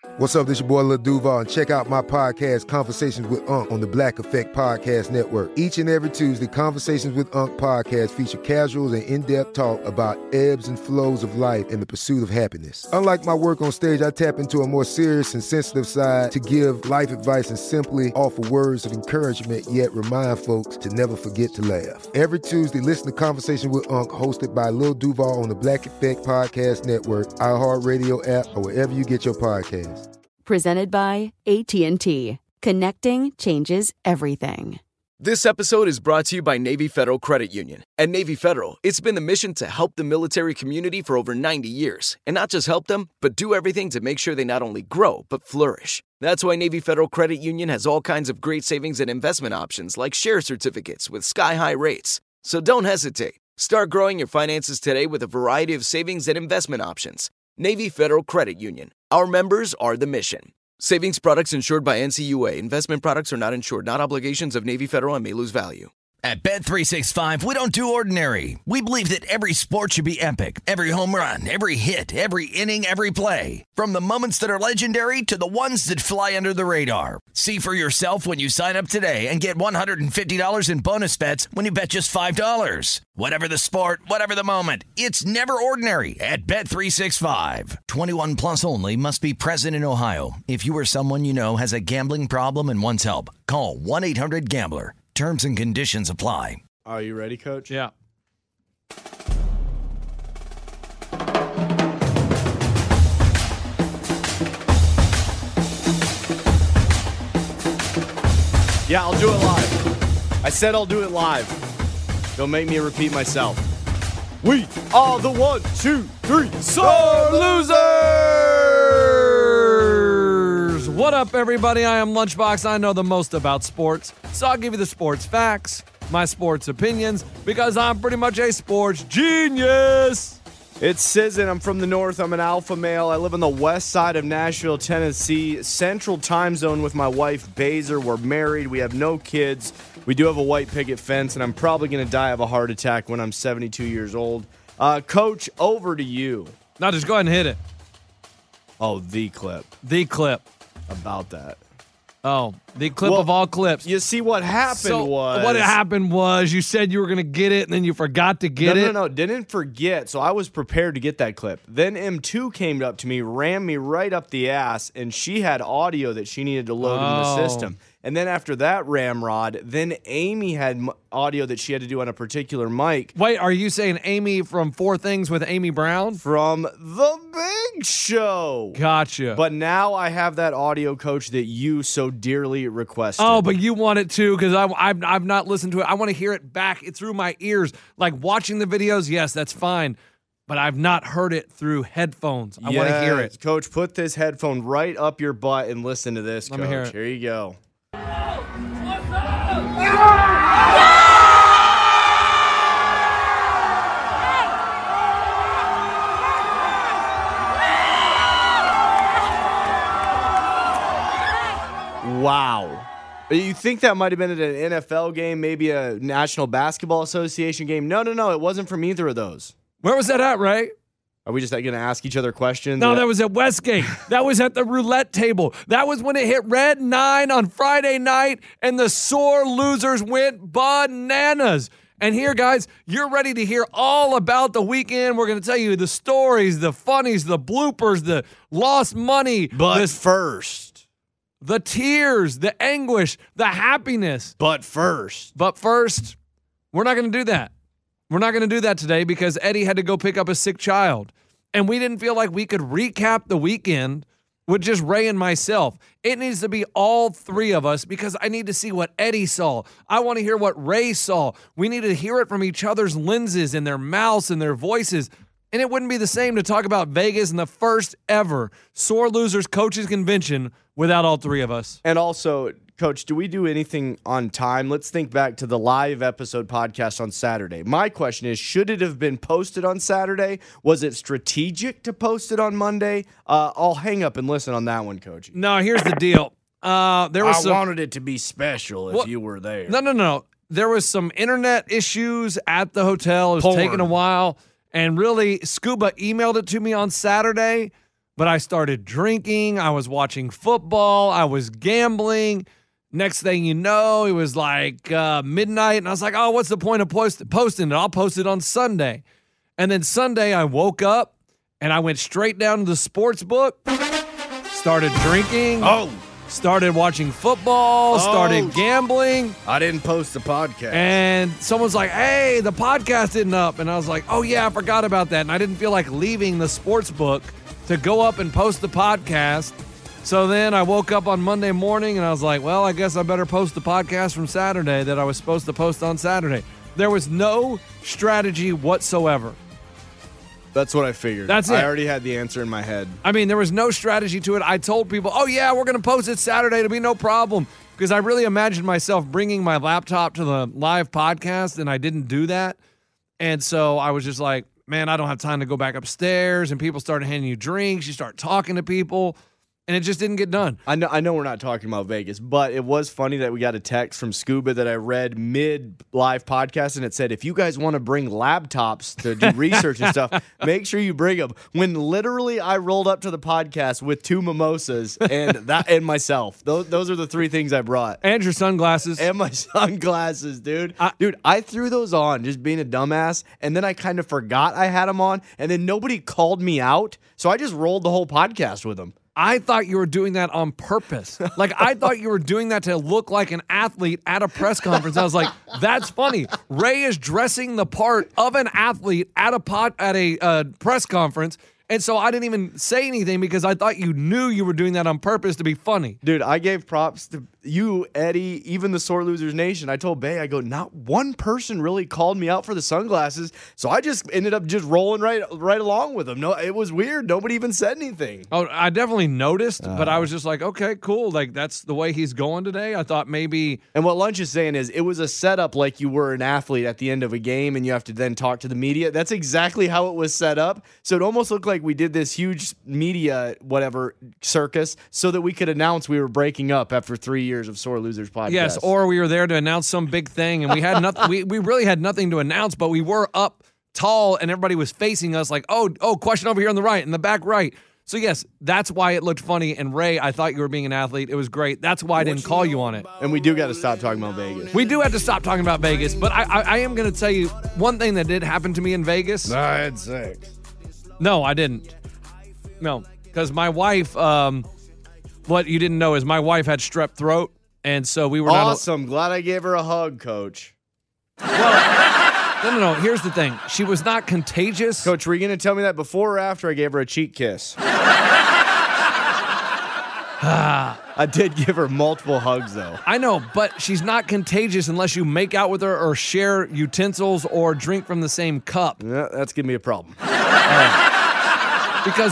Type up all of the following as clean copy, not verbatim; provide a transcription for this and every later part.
What's up, this your boy Lil Duval, and check out my podcast, Conversations with Unc, on the Black Effect Podcast Network. Each and every Tuesday, Conversations with Unc podcast feature casuals and in-depth talk about ebbs and flows of life and the pursuit of happiness. Unlike my work on stage, I tap into a more serious and sensitive side to give life advice and simply offer words of encouragement, yet remind folks to never forget to laugh. Every Tuesday, listen to Conversations with Unc, hosted by Lil Duval on the Black Effect Podcast Network, iHeartRadio app, or wherever you get your podcasts. Presented by AT&T. Connecting changes everything. This episode is brought to you by Navy Federal Credit Union. At Navy Federal, it's been the mission to help the military community for over 90 years. And not just help them, but do everything to make sure they not only grow, but flourish. That's why Navy Federal Credit Union has all kinds of great savings and investment options like share certificates with sky-high rates. So don't hesitate. Start growing your finances today with a variety of savings and investment options. Navy Federal Credit Union. Our members are the mission. Savings products insured by NCUA. Investment products are not insured, not obligations of Navy Federal and may lose value. At Bet365, we don't do ordinary. We believe that every sport should be epic. Every home run, every hit, every inning, every play. From the moments that are legendary to the ones that fly under the radar. See for yourself when you sign up today and get $150 in bonus bets when you bet just $5. Whatever the sport, whatever the moment, it's never ordinary at Bet365. 21 plus only. Must be present in Ohio. If you or someone you know has a gambling problem and wants help, call 1-800-GAMBLER. Terms and conditions apply. Are you ready, Coach? Yeah. Yeah, I'll do it live. I said I'll do it live. Don't make me repeat myself. We are the 1, 2, 3 sore losers! What up, everybody? I am Lunchbox. I know the most about sports, so I'll give you the sports facts, my sports opinions, because I'm pretty much a sports genius. It's Sizzin. I'm from the north. I'm an alpha male. I live on the west side of Nashville, Tennessee, Central Time Zone with my wife, Baser. We're married. We have no kids. We do have a white picket fence, and I'm probably going to die of a heart attack when I'm 72 years old. Coach, over to you. Now just go ahead and hit it. Oh, the clip. The clip. About that. Oh, the clip of all clips. You see, what happened what happened was you said you were going to get it, and then you forgot to get it. No, didn't forget. So I was prepared to get that clip. Then M2 came up to me, rammed me right up the ass, and she had audio that she needed to load into the system. And then after that ramrod, then Amy had audio that she had to do on a particular mic. Wait, are you saying Amy from Four Things with Amy Brown? From The Big Show. Gotcha. But now I have that audio, Coach, that you so dearly requested. Oh, but you want it too, because I've not listened to it. I want to hear it back through my ears. Like watching the videos, yes, that's fine. But I've not heard it through headphones. I want to hear it. Coach, put this headphone right up your butt and listen to this, Coach. Let me hear it. Here you go. Wow. You think that might have been at an NFL game, maybe a National Basketball Association game? No. It wasn't from either of those. Where was that at, Ray? Are we just going to ask each other questions? No, that was at Westgate. That was at the roulette table. That was when it hit red 9 on Friday night, and the sore losers went bananas. And here, guys, you're ready to hear all about the weekend. We're going to tell you the stories, the funnies, the bloopers, the lost money. But first, the tears, the anguish, the happiness. But first, we're not going to do that. We're not going to do that today because Eddie had to go pick up a sick child. And we didn't feel like we could recap the weekend with just Ray and myself. It needs to be all three of us because I need to see what Eddie saw. I want to hear what Ray saw. We need to hear it from each other's lenses and their mouths and their voices. And it wouldn't be the same to talk about Vegas and the first ever Sore Losers Coaches Convention without all three of us. And also, Coach, do we do anything on time? Let's think back to the live episode podcast on Saturday. My question is, should it have been posted on Saturday? Was it strategic to post it on Monday? I'll hang up and listen on that one, Coach. No, here's the deal. I wanted it to be special if you were there. No. There was some internet issues at the hotel. It was taking a while. And really, Scuba emailed it to me on Saturday. But I started drinking. I was watching football. I was gambling. Next thing you know, it was like midnight. And I was like, oh, what's the point of posting it? I'll post it on Sunday. And then Sunday, I woke up and I went straight down to the sports book, started drinking. Started watching football, started gambling. I didn't post the podcast. And someone's like, hey, the podcast isn't up. And I was like, oh, yeah, I forgot about that. And I didn't feel like leaving the sports book to go up and post the podcast. So then I woke up on Monday morning and I was like, well, I guess I better post the podcast from Saturday that I was supposed to post on Saturday. There was no strategy whatsoever. That's what I figured. That's it. I already had the answer in my head. I mean, there was no strategy to it. I told people, oh, yeah, we're going to post it Saturday. It'll be no problem. Because I really imagined myself bringing my laptop to the live podcast, and I didn't do that. And so I was just like, man, I don't have time to go back upstairs. And people started handing you drinks. You start talking to people. And it just didn't get done. I know we're not talking about Vegas, but it was funny that we got a text from Scuba that I read mid-live podcast, and it said, if you guys want to bring laptops to do research and stuff, make sure you bring them. When literally I rolled up to the podcast with 2 mimosas and myself. Those are the 3 things I brought. And your sunglasses. And my sunglasses, dude. I threw those on just being a dumbass, and then I kind of forgot I had them on, and then nobody called me out, so I just rolled the whole podcast with them. I thought you were doing that on purpose. Like, I thought you were doing that to look like an athlete at a press conference. I was like, that's funny. Ray is dressing the part of an athlete at a press conference. And so I didn't even say anything because I thought you knew you were doing that on purpose to be funny. Dude, I gave props to you, Eddie, even the Sore Losers Nation. I told Bay, I go, not one person really called me out for the sunglasses, so I just ended up just rolling right along with them. No, it was weird. Nobody even said anything. Oh, I definitely noticed, but I was just like, okay, cool. Like, that's the way he's going today. I thought maybe. And what Lunch is saying is it was a setup like you were an athlete at the end of a game and you have to then talk to the media. That's exactly how it was set up. So it almost looked like we did this huge media circus so that we could announce we were breaking up after 3 years of Sore Losers podcast. Yes, or we were there to announce some big thing and we had nothing. we really had nothing to announce, but we were up tall and everybody was facing us like, oh, question over here on the right, in the back right. So yes, that's why it looked funny. And Ray, I thought you were being an athlete. It was great. That's why I didn't call you on it. And we do got to stop talking about Vegas. We do have to stop talking about Vegas, but I am going to tell you one thing that did happen to me in Vegas. I had sex. No, I didn't. No, because my wife, what you didn't know is my wife had strep throat, and so we were awesome. Glad I gave her a hug, Coach. Well, no. Here's the thing. She was not contagious. Coach, were you going to tell me that before or after I gave her a cheek kiss? I did give her multiple hugs, though. I know, but she's not contagious unless you make out with her or share utensils or drink from the same cup. Yeah, that's going to be a problem. Because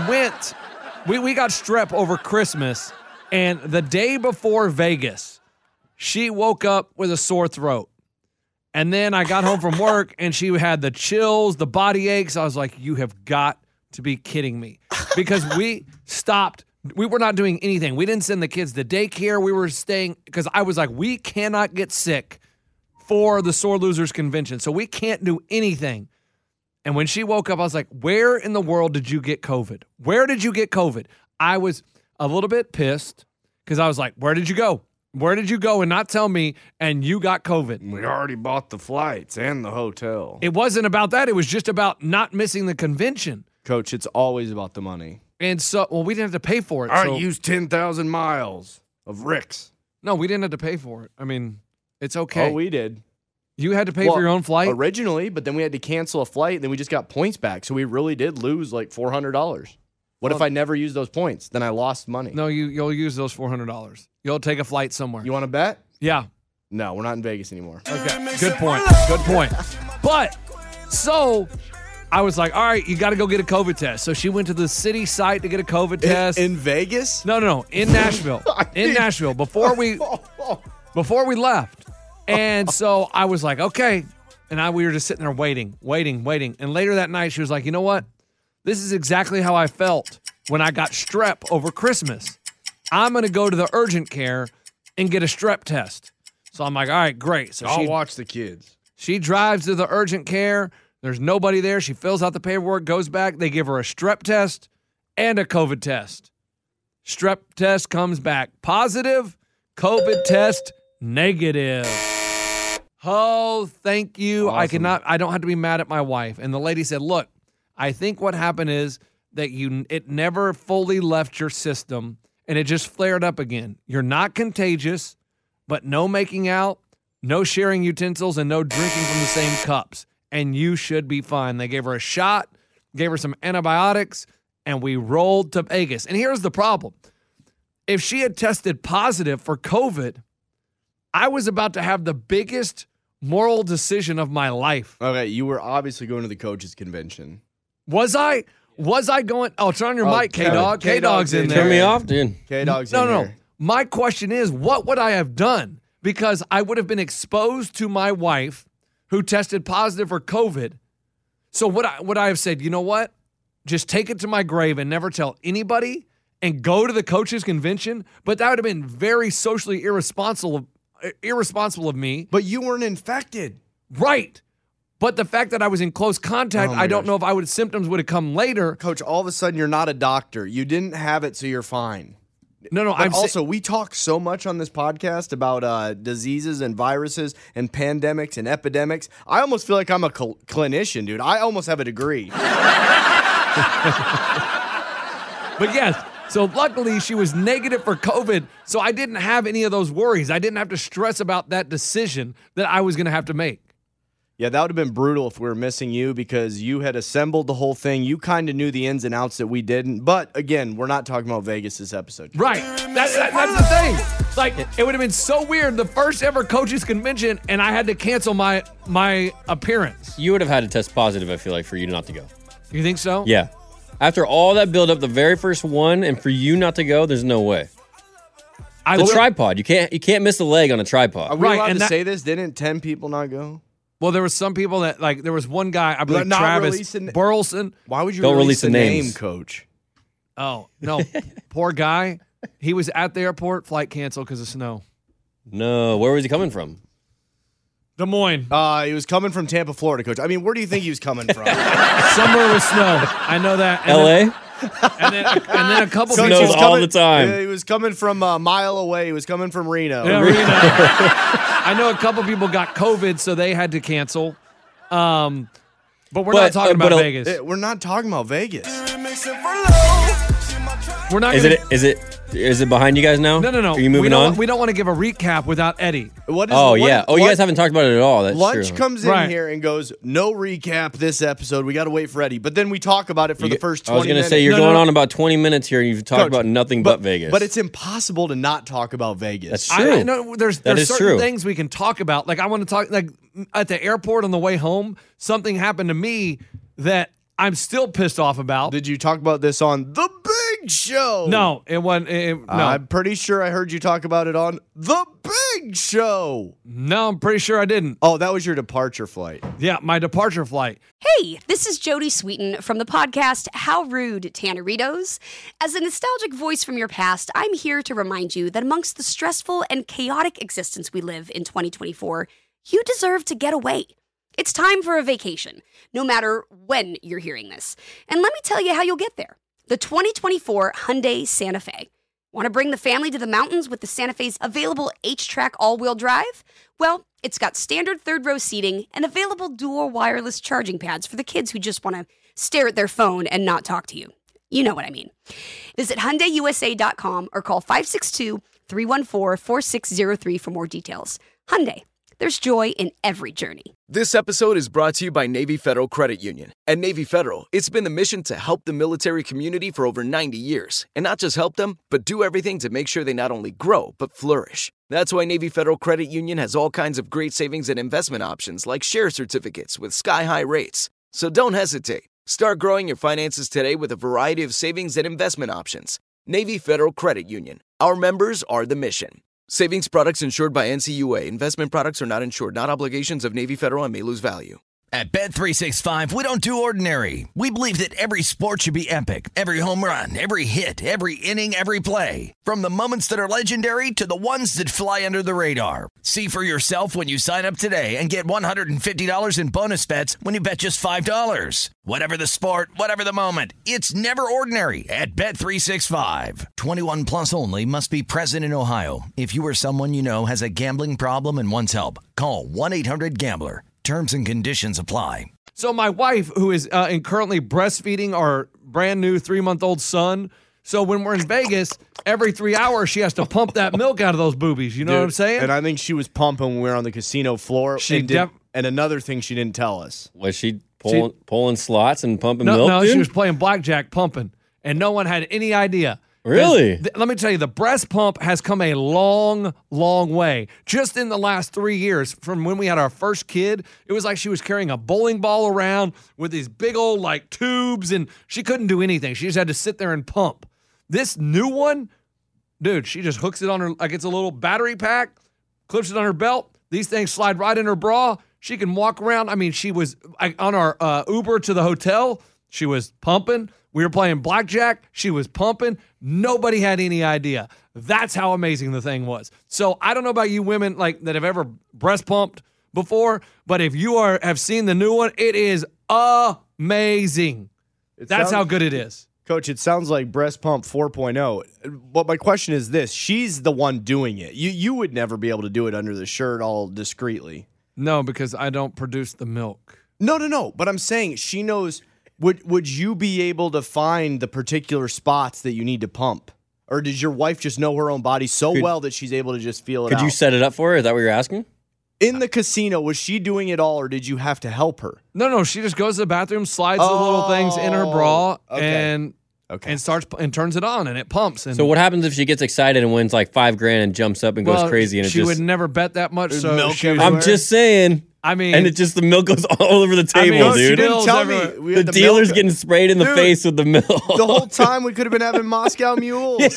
we got strep over Christmas, and the day before Vegas, she woke up with a sore throat. And then I got home from work, and she had the chills, the body aches. I was like, you have got to be kidding me. Because we stopped. We were not doing anything. We didn't send the kids to daycare. We were staying, because I was like, we cannot get sick for the Sore Losers Convention, so we can't do anything. And when she woke up, I was like, where in the world did you get COVID? Where did you get COVID? I was a little bit pissed because I was like, where did you go? Where did you go and not tell me and you got COVID? We already bought the flights and the hotel. It wasn't about that. It was just about not missing the convention. Coach, it's always about the money. And so, well, we didn't have to pay for it. I used 10,000 miles of Rick's. No, we didn't have to pay for it. I mean, it's okay. Oh, we did. You had to pay for your own flight? Originally, but then we had to cancel a flight, and then we just got points back. So we really did lose like $400. What if I never used those points? Then I lost money. No, you'll use those $400. You'll take a flight somewhere. You want to bet? Yeah. No, we're not in Vegas anymore. Okay, good point. Good point. But, so I was like, all right, you got to go get a COVID test. So she went to the city site to get a COVID test. In Vegas? No, in Nashville. In Nashville, before we left. And so I was like, okay. And we were just sitting there waiting. And later that night, she was like, you know what? This is exactly how I felt when I got strep over Christmas. I'm going to go to the urgent care and get a strep test. So I'm like, all right, great. So I'll watch the kids. She drives to the urgent care. There's nobody there. She fills out the paperwork, goes back. They give her a strep test. and a COVID test. Strep test comes back positive, COVID test negative. Oh, thank you. Awesome. I don't have to be mad at my wife. And the lady said, look, I think what happened is that it never fully left your system and it just flared up again. You're not contagious, but no making out, no sharing utensils, and no drinking from the same cups. And you should be fine. They gave her a shot, gave her some antibiotics, and we rolled to Vegas. And here's the problem. If she had tested positive for COVID, I was about to have the biggest moral decision of my life. Okay, you were obviously going to the coaches' convention. Was I? Was I going? Oh, turn on your mic, K-Dog. K-Dog's in there. Turn me off, dude. K-Dog's No, in no. here. My question is, what would I have done? Because I would have been exposed to my wife who tested positive for COVID. So would I have said, you know what? Just take it to my grave and never tell anybody and go to the coaches' convention? But that would have been very socially irresponsible of me. But you weren't infected. Right. But the fact that I was in close contact, Oh my I don't gosh. know if symptoms would have come later. Coach, all of a sudden you're not a doctor. You didn't have it, so you're fine. No, But also, we talk so much on this podcast about diseases and viruses and pandemics and epidemics. I almost feel like I'm a clinician, dude. I almost have a degree. But yes, so luckily she was negative for COVID, so I didn't have any of those worries. I didn't have to stress about that decision that I was going to have to make. Yeah, that would have been brutal if we were missing you because you had assembled the whole thing. You kind of knew the ins and outs that we didn't. But again, we're not talking about Vegas this episode. Right. That's the thing. Like, it would have been so weird, the first ever coaches convention, and I had to cancel my appearance. You would have had to test positive, I feel like, for you not to go. You think so? Yeah. After all that build-up, the very first one, and for you not to go, there's no way. The tripod. You can't miss a leg on a tripod. Are we allowed and to say this? Didn't 10 people not go? Well, there was some people that, like, there was one guy, I believe Not Travis releasing- Burleson. Why would you Don't release the release the name, names. Coach? Oh, no. Poor guy. He was at the airport, flight canceled because of snow. No. Where was he coming from? Des Moines. He was coming from Tampa, Florida, Coach. I mean, where do you think he was coming from? Somewhere with snow. I know that. And L.A.? and then a couple Coach, Snows he was all the time. He was coming from a mile away. He was coming from Reno. Yeah, Reno. I know a couple people got COVID, so they had to cancel. But we're not talking about Vegas. We're not talking about Vegas. We're not. Is it behind you guys now? No. Are you moving on? We don't want to give a recap without Eddie. What is, Oh, what- yeah. Oh, you what- guys haven't talked about it at all. That's Lunch true. comes in Right. here and goes, no recap this episode. We got to wait for Eddie. But then we talk about it for the first 20 I was going to minutes. say, you're No, going no. on about 20 minutes here, and you've talked Coach, about nothing but Vegas. But it's impossible to not talk about Vegas. That's true. I know there's is certain true. things we can talk about. Like I want to talk. Like at the airport on the way home, something happened to me that I'm still pissed off about. Did you talk about this on The Big Show? No, it wasn't. No, I'm pretty sure I heard you talk about it on The Big Show. no, I'm pretty sure I didn't. Oh, that was your departure flight. Yeah, my departure flight. Hey, this is Jody Sweeten from the podcast How Rude, Tanneritos. As a nostalgic voice from your past, I'm here to remind you that amongst the stressful and chaotic existence we live in 2024, you deserve to get away. It's time for a vacation, no matter when you're hearing this. And let me tell you how you'll get there. The 2024 Hyundai Santa Fe. Want to bring the family to the mountains with the Santa Fe's available H-Track all-wheel drive? Well, it's got standard third-row seating and available dual wireless charging pads for the kids who just want to stare at their phone and not talk to you. You know what I mean. Visit HyundaiUSA.com or call 562-314-4603 for more details. Hyundai. There's joy in every journey. This episode is brought to you by Navy Federal Credit Union. At Navy Federal, it's been the mission to help the military community for over 90 years. And not just help them, but do everything to make sure they not only grow, but flourish. That's why Navy Federal Credit Union has all kinds of great savings and investment options like share certificates with sky-high rates. So don't hesitate. Start growing your finances today with a variety of savings and investment options. Navy Federal Credit Union. Our members are the mission. Savings products insured by NCUA. Investment products are not insured, not obligations of Navy Federal and may lose value. At Bet365, we don't do ordinary. We believe that every sport should be epic. Every home run, every hit, every inning, every play. From the moments that are legendary to the ones that fly under the radar. See for yourself when you sign up today and get $150 in bonus bets when you bet just $5. Whatever the sport, whatever the moment, it's never ordinary at Bet365. 21 plus only. Must be present in Ohio. If you or someone you know has a gambling problem and wants help, call 1-800-GAMBLER. Terms and conditions apply. So my wife, who is currently breastfeeding our brand new 3-month-old son, so when we're in Vegas, every 3 hours she has to pump that milk out of those boobies. You know what I'm saying? And I think she was pumping when we were on the casino floor. And another thing she didn't tell us. Was she pulling slots and pumping milk? No, dude? she was playing blackjack pumping, and no one had any idea. Really? Let me tell you, the breast pump has come a long, long way. Just in the last 3 years, from when we had our first kid, it was like she was carrying a bowling ball around with these big old like tubes, and she couldn't do anything. She just had to sit there and pump. This new one, dude, she just hooks it on her, like it's a little battery pack, clips it on her belt. These things slide right in her bra. She can walk around. I mean, she was on our Uber to the hotel. She was pumping. We were playing blackjack. She was pumping. Nobody had any idea. That's how amazing the thing was. So I don't know about you women like that have ever breast pumped before, but if you have seen the new one, it is amazing. That's how good it is. Coach, it sounds like breast pump 4.0. But my question is this. She's the one doing it. You would never be able to do it under the shirt all discreetly. No, because I don't produce the milk. No. But I'm saying she knows. Would you be able to find the particular spots that you need to pump? Or does your wife just know her own body so well that she's able to just feel it out? Could you set it up for her? Is that what you're asking? In the casino, was she doing it all, or did you have to help her? No. She just goes to the bathroom, slides the little things in her bra, and starts and turns it on, and it pumps. And so what happens if she gets excited and wins like $5,000 and jumps up and goes crazy? And she would never bet that much. So I'm just saying. I mean, and the milk goes all over the table, dude. She didn't tell me. The dealer's getting sprayed in the face with the milk. The whole time we could have been having Moscow mules.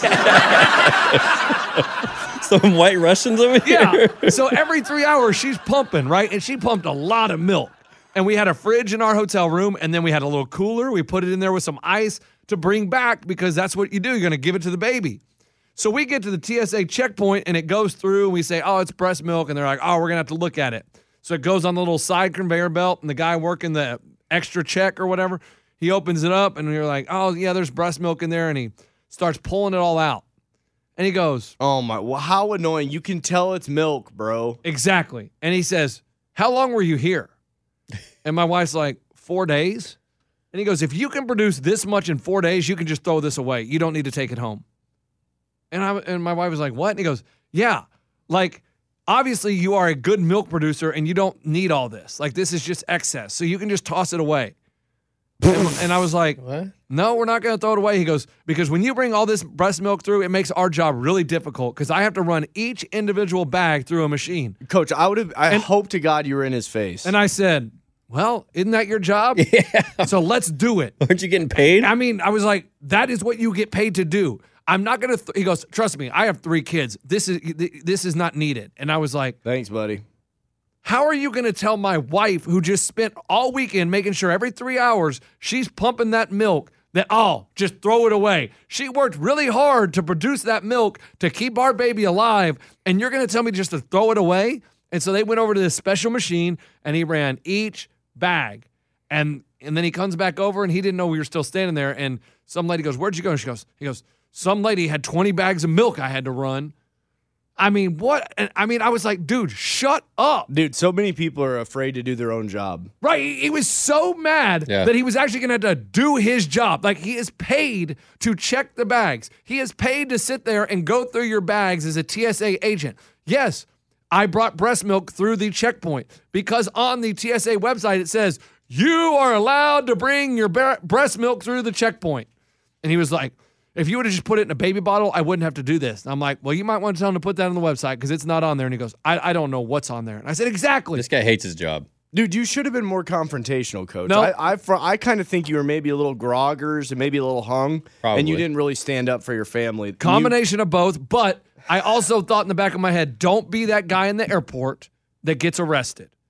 Some white Russians over here. Yeah. So every 3 hours she's pumping, right? And she pumped a lot of milk. And we had a fridge in our hotel room, and then we had a little cooler. We put it in there with some ice to bring back because that's what you do. You're going to give it to the baby. So we get to the TSA checkpoint, and it goes through, and we say, oh, it's breast milk. And they're like, oh, we're going to have to look at it. So it goes on the little side conveyor belt, and the guy working the extra check or whatever, he opens it up, and you're like, oh, yeah, there's breast milk in there, and he starts pulling it all out. And he goes, oh, my, well, how annoying. You can tell it's milk, bro. Exactly. And he says, how long were you here? And my wife's like, 4 days? And he goes, if you can produce this much in 4 days, you can just throw this away. You don't need to take it home. And my wife was like, what? And he goes, yeah, like, obviously, you are a good milk producer, and you don't need all this. Like, this is just excess, so you can just toss it away. And I was like, what? No, we're not going to throw it away. He goes, because when you bring all this breast milk through, it makes our job really difficult because I have to run each individual bag through a machine. Coach, I hope to God you were in his face. And I said, well, isn't that your job? Yeah. So let's do it. Aren't you getting paid? I mean, I was like, that is what you get paid to do. I'm not going to, he goes, trust me, I have 3 kids. This is not needed. And I was like, thanks, buddy. How are you going to tell my wife who just spent all weekend making sure every 3 hours she's pumping that milk that, oh, just throw it away. She worked really hard to produce that milk to keep our baby alive. And you're going to tell me just to throw it away? And so they went over to this special machine and he ran each bag. And then he comes back over and he didn't know we were still standing there. And some lady goes, where'd you go? And he goes, some lady had 20 bags of milk I had to run. I mean, what? I mean, I was like, dude, shut up. Dude, so many people are afraid to do their own job. Right. He was so mad that he was actually going to have to do his job. Like, he is paid to check the bags. He is paid to sit there and go through your bags as a TSA agent. Yes, I brought breast milk through the checkpoint because on the TSA website, it says, you are allowed to bring your breast milk through the checkpoint. And he was like, if you would have just put it in a baby bottle, I wouldn't have to do this. And I'm like, well, you might want to tell him to put that on the website because it's not on there. And he goes, I don't know what's on there. And I said, exactly. This guy hates his job. Dude, you should have been more confrontational, Coach. No. I kind of think you were maybe a little groggers and maybe a little hung. Probably. And you didn't really stand up for your family. Combination of both. But I also thought in the back of my head, don't be that guy in the airport that gets arrested.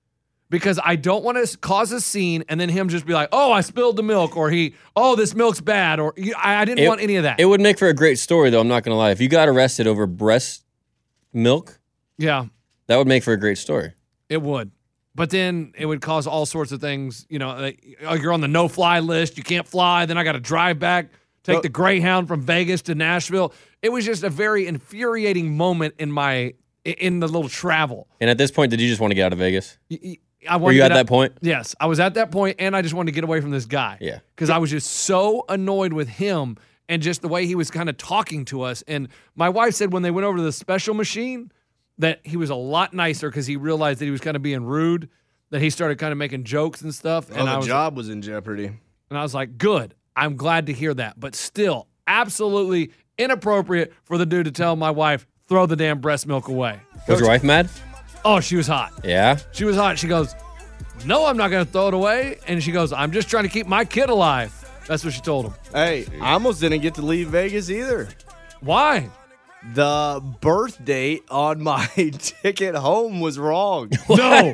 because I don't want to cause a scene and then him just be like, oh, I spilled the milk, or this milk's bad, or I didn't want any of that. It would make for a great story, though. I'm not going to lie. If you got arrested over breast milk, yeah, that would make for a great story. It would. But then it would cause all sorts of things. You know, like, you're on the no-fly list. You can't fly. Then I got to drive back, take the Greyhound from Vegas to Nashville. It was just a very infuriating moment in the little travel. And at this point, did you just want to get out of Vegas? Were you at that point? Yes, I was at that point, and I just wanted to get away from this guy. Yeah. Because I was just so annoyed with him and just the way he was kind of talking to us. And my wife said when they went over to the special machine that he was a lot nicer because he realized that he was kind of being rude, that he started kind of making jokes and stuff. And the job was in jeopardy. And I was like, good. I'm glad to hear that. But still, absolutely inappropriate for the dude to tell my wife, throw the damn breast milk away. Was your wife mad? Oh, she was hot. Yeah? She was hot. She goes, no, I'm not going to throw it away. And she goes, I'm just trying to keep my kid alive. That's what she told him. Hey, I almost didn't get to leave Vegas either. Why? The birth date on my ticket home was wrong. No.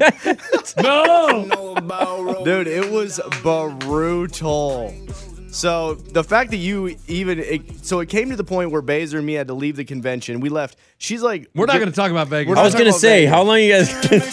No. Dude, it was brutal. So the fact that it came to the point where Baser and me had to leave the convention. We left. She's like, we're not going to talk about Vegas. I was going to say, how long you guys?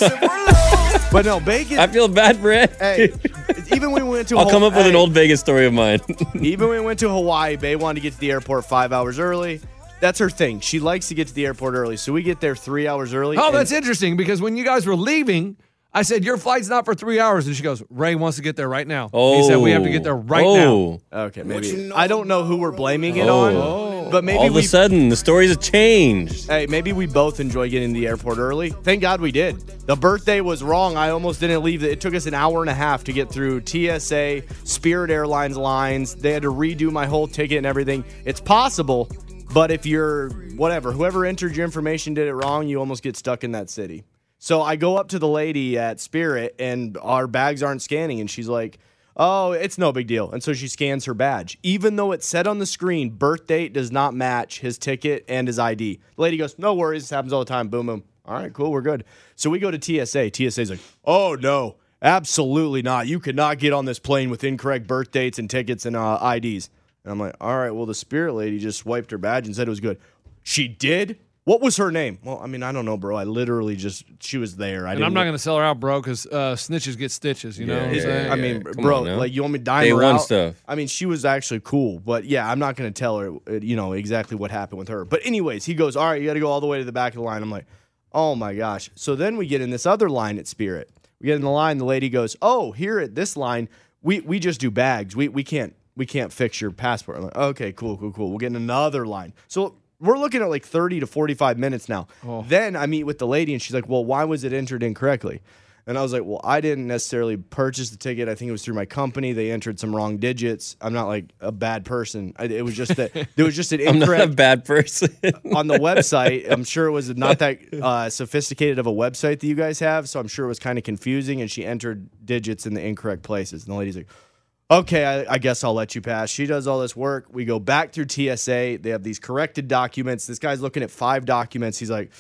But no, Vegas. I feel bad for it. Hey, even when we went to, I'll come up with an old Vegas story of mine. Even when we went to Hawaii, Bae wanted to get to the airport 5 hours early. That's her thing. She likes to get to the airport early. So we get there 3 hours early. Oh, that's interesting because when you guys were leaving, I said, your flight's not for 3 hours. And she goes, Ray wants to get there right now. He said, we have to get there right now. Okay, maybe. I don't know who we're blaming it on, but maybe all of a sudden, the stories have changed. Hey, maybe we both enjoy getting to the airport early. Thank God we did. The birthday was wrong. I almost didn't leave. It took us an hour and a half to get through TSA, Spirit Airlines lines. They had to redo my whole ticket and everything. It's possible, but if you're whoever entered your information did it wrong, you almost get stuck in that city. So I go up to the lady at Spirit, and our bags aren't scanning, and she's like, oh, it's no big deal. And so she scans her badge. Even though it said on the screen, birth date does not match his ticket and his ID. The lady goes, no worries, this happens all the time. Boom, boom. All right, cool, we're good. So we go to TSA. TSA's like, oh, no, absolutely not. You could not get on this plane with incorrect birth dates and tickets and IDs. And I'm like, all right, well, the Spirit lady just swiped her badge and said it was good. She did? What was her name? Well, I mean, I don't know, bro. I literally she was there. I'm not going to sell her out, bro, because snitches get stitches, you know what I'm saying? I mean, bro, like, you want me to dime Day her one out? stuff. I mean, she was actually cool, but yeah, I'm not going to tell her, exactly what happened with her. But anyways, he goes, all right, you got to go all the way to the back of the line. I'm like, oh my gosh. So then we get in this other line at Spirit. We get in the line. The lady goes, oh, here at this line, we just do bags. We can't fix your passport. I'm like, okay, cool. We'll get in another line. So we're looking at like 30 to 45 minutes now. Oh. Then I meet with the lady, and she's like, well, why was it entered incorrectly? And I was like, well, I didn't necessarily purchase the ticket. I think it was through my company. They entered some wrong digits. I'm not like a bad person. It was just that there was just an incorrect. I'm not a bad person. On the website, I'm sure it was not that sophisticated of a website that you guys have, so I'm sure it was kind of confusing, and she entered digits in the incorrect places. And the lady's like, okay, I guess I'll let you pass. She does all this work. We go back through TSA. They have these corrected documents. This guy's looking at 5 documents. He's like,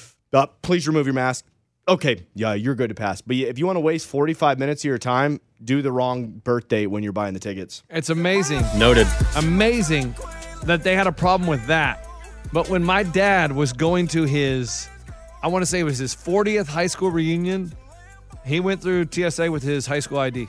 please remove your mask. Okay, yeah, you're good to pass. But if you want to waste 45 minutes of your time, do the wrong birth date when you're buying the tickets. It's amazing. Noted. Amazing that they had a problem with that. But when my dad was going to I want to say it was his 40th high school reunion, he went through TSA with his high school ID.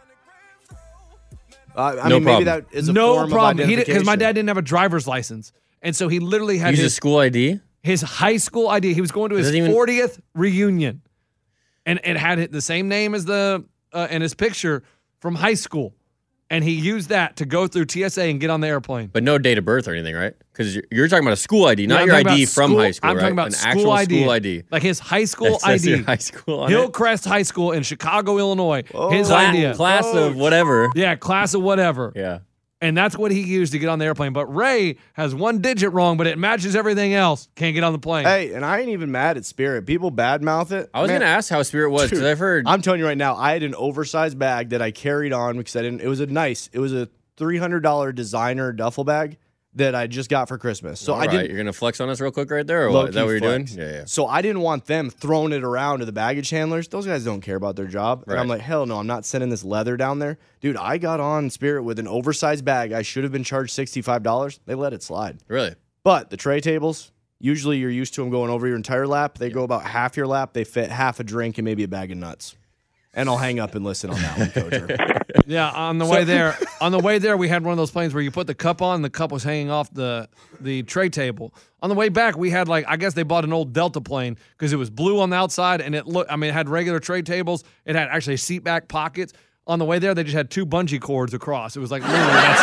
Maybe that is a form of identification. Because my dad didn't have a driver's license. And so he literally had his school ID? His high school ID. He was going to his 40th reunion. And it had the same name as and his picture from high school. And he used that to go through TSA and get on the airplane. But no date of birth or anything, right? Because you're talking about a school ID, not your ID from high school, I'm right? talking about school ID. Like his high school ID. Your high school on Hillcrest High School in Chicago, Illinois. His idea. Class of whatever. Yeah, class of whatever. Yeah. And that's what he used to get on the airplane. But Ray has one digit wrong, but it matches everything else. Can't get on the plane. Hey, and I ain't even mad at Spirit. People badmouth it. I was going to ask how Spirit was, because I've heard. I'm telling you right now, I had an oversized bag that I carried on because it was a $300 designer duffel bag that I just got for Christmas. So All I right, didn't. you're gonna flex on us real quick right there, or what? Is that what you're doing? Flex. Yeah. So I didn't want them throwing it around to the baggage handlers. Those guys don't care about their job. Right. And I'm like, hell no, I'm not sending this leather down there. Dude, I got on Spirit with an oversized bag. I should have been charged $65. They let it slide. Really? But the tray tables, usually you're used to them going over your entire lap. They go about half your lap. They fit half a drink and maybe a bag of nuts. And I'll hang up and listen on that one, Coacher. Yeah, on the way there, we had one of those planes where you put the cup on, and the cup was hanging off the tray table. On the way back, we had I guess they bought an old Delta plane because it was blue on the outside, and it had regular tray tables. It had actually seat back pockets. On the way there, they just had 2 bungee cords across. It was like literally that's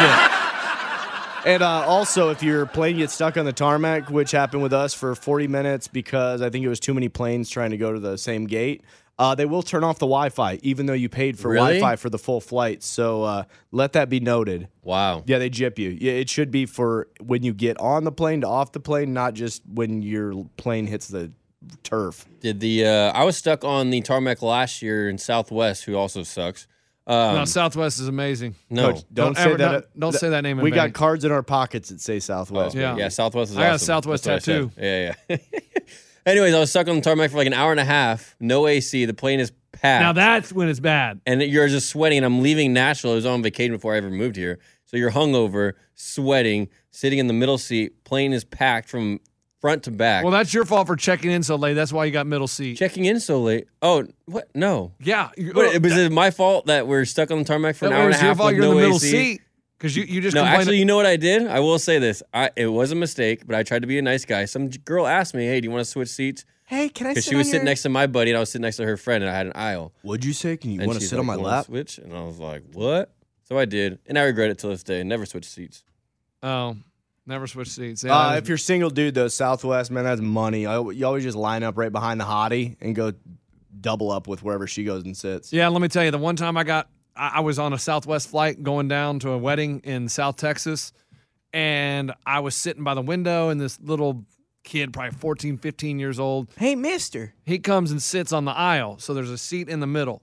it. And also, if your plane gets stuck on the tarmac, which happened with us for 40 minutes because I think it was too many planes trying to go to the same gate, they will turn off the Wi-Fi, even though you paid for Really? Wi-Fi for the full flight. So let that be noted. Wow. Yeah, they jip you. Yeah, it should be for when you get on the plane to off the plane, not just when your plane hits the turf. I was stuck on the tarmac last year in Southwest, who also sucks. No, Southwest is amazing. No. Coach, don't say ever- that. don't say that name in We vain. got cards in our pockets that say Southwest. Yeah. Yeah, Southwest is I got a awesome. Southwest That's what I tattoo. said. Yeah. Anyways, I was stuck on the tarmac for like an hour and a half. No AC. The plane is packed. Now that's when it's bad. And you're just sweating. And I'm leaving Nashville. I was on vacation before I ever moved here. So you're hungover, sweating, sitting in the middle seat. Plane is packed from front to back. Well, that's your fault for checking in so late. That's why you got middle seat. Checking in so late. Oh, what? No. Yeah. Was it my fault that we're stuck on the tarmac for an hour and a your half fault. with You're no in the middle AC? seat because you just No, complained. actually, you know what I did? I will say this. It was a mistake, but I tried to be a nice guy. Some girl asked me, hey, do you want to switch seats? Hey, can I Because sit she was on sitting your... next to my buddy, and I was sitting next to her friend, and I had an aisle. What'd you say? Can you And want to she's sit on my like, "Wanna lap? Switch? And I was like, what? So I did, and I regret it till this day. Never switched seats. Oh, never switch seats. Yeah, If you're single dude, though, Southwest, man, that's money. You always just line up right behind the hottie and go double up with wherever she goes and sits. yeah, let me tell you, the one time I was on a Southwest flight going down to a wedding in South Texas, and I was sitting by the window, and this little kid, probably 14, 15 years old, Hey, mister. he comes and sits on the aisle. So there's a seat in the middle,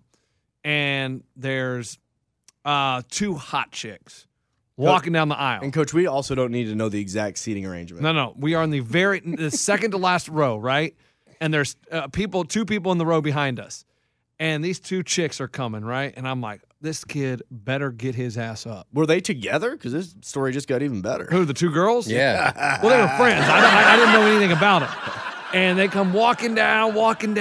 and there's 2 hot chicks walking down the aisle. And, Coach, we also don't need to know the exact seating arrangement. No, we are in the second to last row, right? And there's 2 people in the row behind us. And these 2 chicks are coming, right? And I'm like, this kid better get his ass up. Were they together? Because this story just got even better. Who, the 2 girls? Yeah. Well, they were friends. I didn't know anything about them. And they come walking down,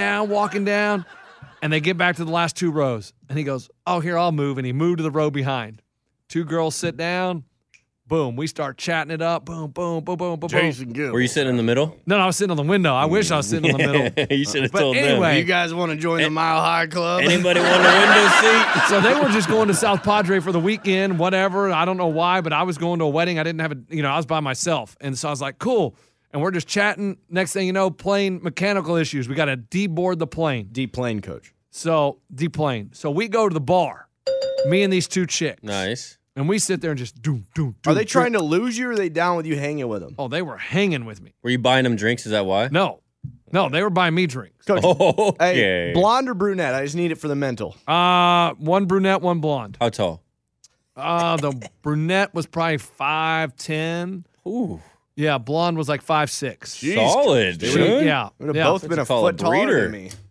and they get back to the last 2 rows. And he goes, oh, here, I'll move. And he moved to the row behind. 2 girls sit down. Boom. We start chatting it up. Boom, boom, boom, boom, boom, boom. Jason Gill. Were you sitting in the middle? No, I was sitting on the window. I wish I was sitting in the middle. You should have But told anyway, You guys want to join the Mile High Club? them. Anybody want a window seat? So they were just going to South Padre for the weekend, whatever. I don't know why, but I was going to a wedding. I didn't have I was by myself. And so I was like, cool. And we're just chatting. Next thing you know, plane mechanical issues. We got to deboard the plane. Deep plane, Coach. So, deplane. So we go to the bar, me and these 2 chicks. Nice. And we sit there and just do. Are they trying to lose you or are they down with you hanging with them? Oh, they were hanging with me. Were you buying them drinks? Is that why? No, they were buying me drinks. Coach, Okay. hey, blonde or brunette? I just need it for the mental. 1 brunette, 1 blonde. How tall? The brunette was probably 5'10". Ooh. Yeah, blonde was like 5'6". Solid, dude. Yeah. Would have yeah. both been a call a foot taller breeder. than me.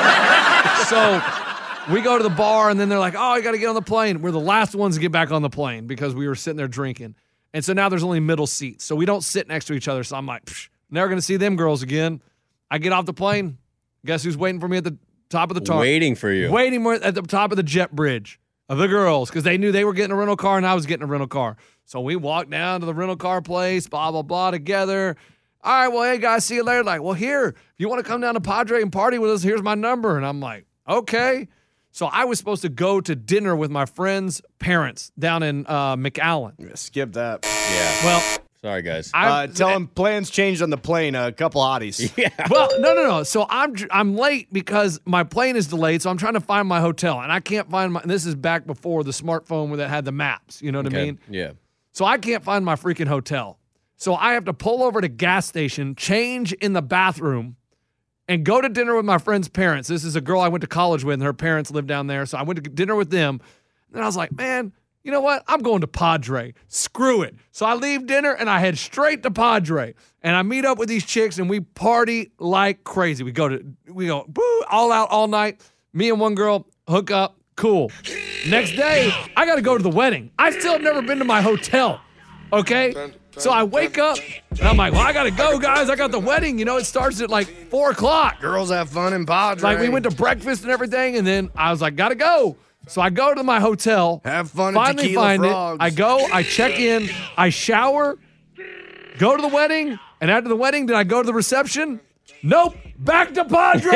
So we go to the bar, and then they're like, oh, you got to get on the plane. We're the last ones to get back on the plane because we were sitting there drinking. And so now there's only middle seats. So we don't sit next to each other. So I'm like, never going to see them girls again. I get off the plane. Guess who's waiting for me at the top of the tarmac? Waiting for you. Waiting at the top of the jet bridge of the girls because they knew they were getting a rental car and I was getting a rental car. So we walked down to the rental car place, blah, blah, blah, together. All right, well, hey, guys, see you later. Like, well, here, if you want to come down to Padre and party with us, here's my number. And I'm like, okay. So I was supposed to go to dinner with my friend's parents down in McAllen. Yeah, skip that. Yeah. Well, Sorry, guys. Tell them plans changed on the plane. A couple hotties. Yeah. well, no. So I'm late because my plane is delayed. So I'm trying to find my hotel, and I can't find my. And this is back before the smartphone where that had the maps. You know what I mean? Yeah. So I can't find my freaking hotel. So I have to pull over to gas station, change in the bathroom, and go to dinner with my friend's parents. This is a girl I went to college with, and her parents live down there. So I went to dinner with them. And I was like, man, you know what? I'm going to Padre. Screw it. So I leave dinner and I head straight to Padre. And I meet up with these chicks and we party like crazy. We go boo, all out all night. Me and one girl hook up. Cool. Next day, I got to go to the wedding. I still have never been to my hotel. Okay? So I wake up and I'm like, well, I got to go, guys. I got the wedding. You know, it starts at like 4 o'clock. Girls have fun in Padre. Like we went to breakfast and everything. And then I was like, got to go. So I go to my hotel. Have fun at Finally Tequila find Frogs. it. I go, I check in, I shower, go to the wedding, and after the wedding, did I go to the reception? Nope. Back to Padre!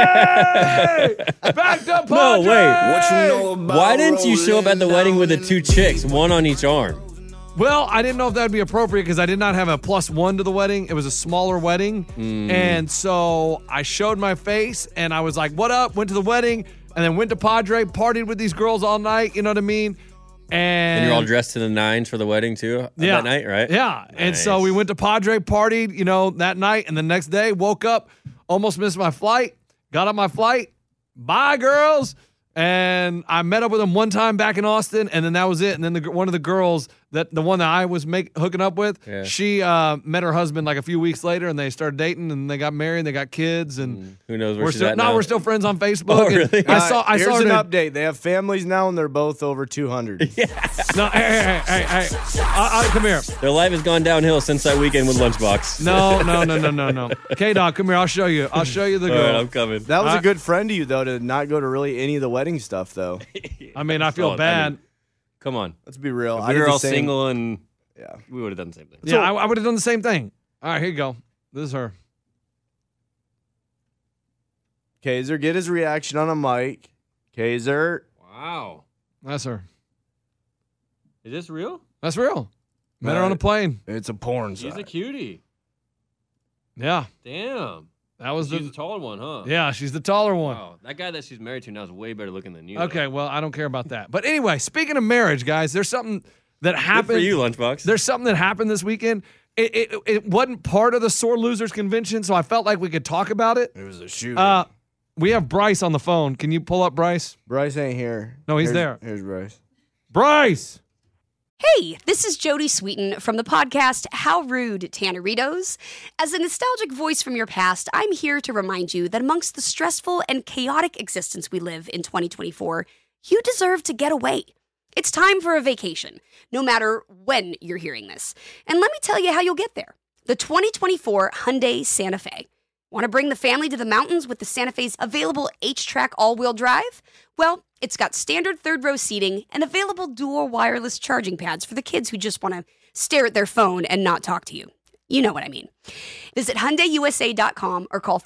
Back to Padre! No, wait. What you know about Why didn't you show up at the wedding with the 2 chicks, one on each arm? Well, I didn't know if that would be appropriate because I did not have a +1 to the wedding. It was a smaller wedding. And so I showed my face and I was like, what up? Went to the wedding and then went to Padre, partied with these girls all night. You know what I mean? And you're all dressed to the nines for the wedding too that night, right? Yeah. Nice. And so we went to Padre, partied, you know, that night. And the next day, woke up, almost missed my flight, got on my flight. Bye, girls. And I met up with them one time back in Austin, and then that was it. And then one of the girls, the one that I was hooking up with, she met her husband like a few weeks later, and they started dating, and they got married, and they got kids, and who knows where she's at now? now? We're still friends on Facebook. Oh, really? I saw Here's her an update. They have families now, and they're both over 200. No, hey, come here. Their life has gone downhill since that weekend with Lunchbox. No. K-Dog, come here. I'll show you. I'll show you the girl. All right, I'm coming. That was a good friend of you, though, to not go to really any of the wedding stuff, though. I mean, I feel bad. Come on. Let's be real. If we were all single and we would have done the same thing. Yeah, I would have done the same thing. All right, here you go. This is her. Kaiser, get his reaction on a mic. Kaiser. Wow. That's her. Is this real? That's real. Met her on a plane. It's a porn She's site. a cutie. Yeah. Damn. That was She's the taller one, huh? Yeah, she's the taller one. Wow. That guy that she's married to now is way better looking than you. Okay, well, I don't care about that. But anyway, speaking of marriage, guys, there's something that happened. Good for you, Lunchbox. There's something that happened this weekend. It wasn't part of the Sore Losers Convention, so I felt like we could talk about it. It was a shooting. We have Bryce on the phone. Can you pull up Bryce? Bryce ain't here. No, he's there. Here's Bryce. Bryce! Hey, this is Jody Sweeten from the podcast How Rude, Tanneritos. As a nostalgic voice from your past, I'm here to remind you that amongst the stressful and chaotic existence we live in 2024, you deserve to get away. It's time for a vacation, no matter when you're hearing this. And let me tell you how you'll get there. The 2024 Hyundai Santa Fe. Want to bring the family to the mountains with the Santa Fe's available H-Track all-wheel drive? Well, it's got standard third-row seating and available dual wireless charging pads for the kids who just want to stare at their phone and not talk to you. You know what I mean. Visit HyundaiUSA.com or call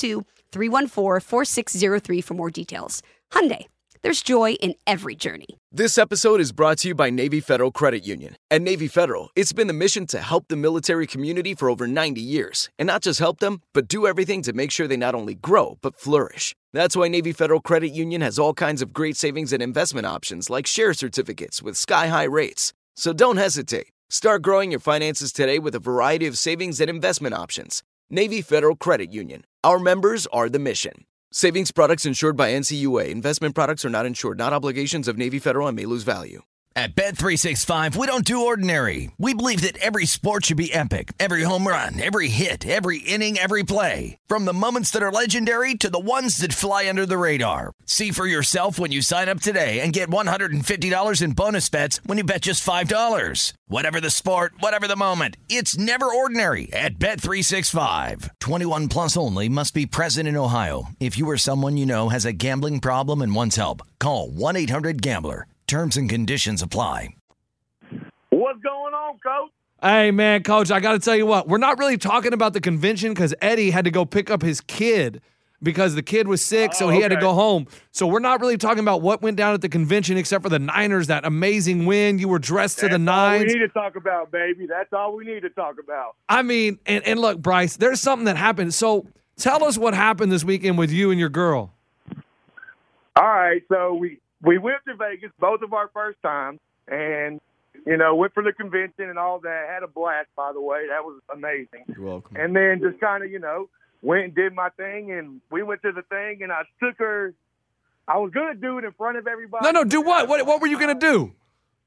562-314-4603 for more details. Hyundai. There's joy in every journey. This episode is brought to you by Navy Federal Credit Union. At Navy Federal, it's been the mission to help the military community for over 90 years. And not just help them, but do everything to make sure they not only grow, but flourish. That's why Navy Federal Credit Union has all kinds of great savings and investment options like share certificates with sky-high rates. So don't hesitate. Start growing your finances today with a variety of savings and investment options. Navy Federal Credit Union. Our members are the mission. Savings products insured by NCUA. Investment products are not insured, not obligations of Navy Federal and may lose value. At Bet365, we don't do ordinary. We believe that every sport should be epic. Every home run, every hit, every inning, every play. From the moments that are legendary to the ones that fly under the radar. See for yourself when you sign up today and get $150 in bonus bets when you bet just $5. Whatever the sport, whatever the moment, it's never ordinary at Bet365. 21 plus only. Must be present in Ohio. If you or someone you know has a gambling problem and wants help, call 1-800-GAMBLER. Terms and conditions apply. What's going on, Coach? Hey, man, Coach, I got to tell you what. We're not really talking about the convention because Eddie had to go pick up his kid because the kid was sick, so he had to go home. So we're not really talking about what went down at the convention except for the Niners, that amazing win. You were dressed to the nines. That's all we need to talk about, baby. That's all we need to talk about. I mean, and look, Bryce, there's something that happened. So tell us what happened this weekend with you and your girl. All right, so we went to Vegas, both of our first times, and, went for the convention and all that. Had a blast, by the way. That was amazing. You're welcome. And then just kind of, went and did my thing, and we went to the thing, and I took her. I was going to do it in front of everybody. No, do what? What were you going to do?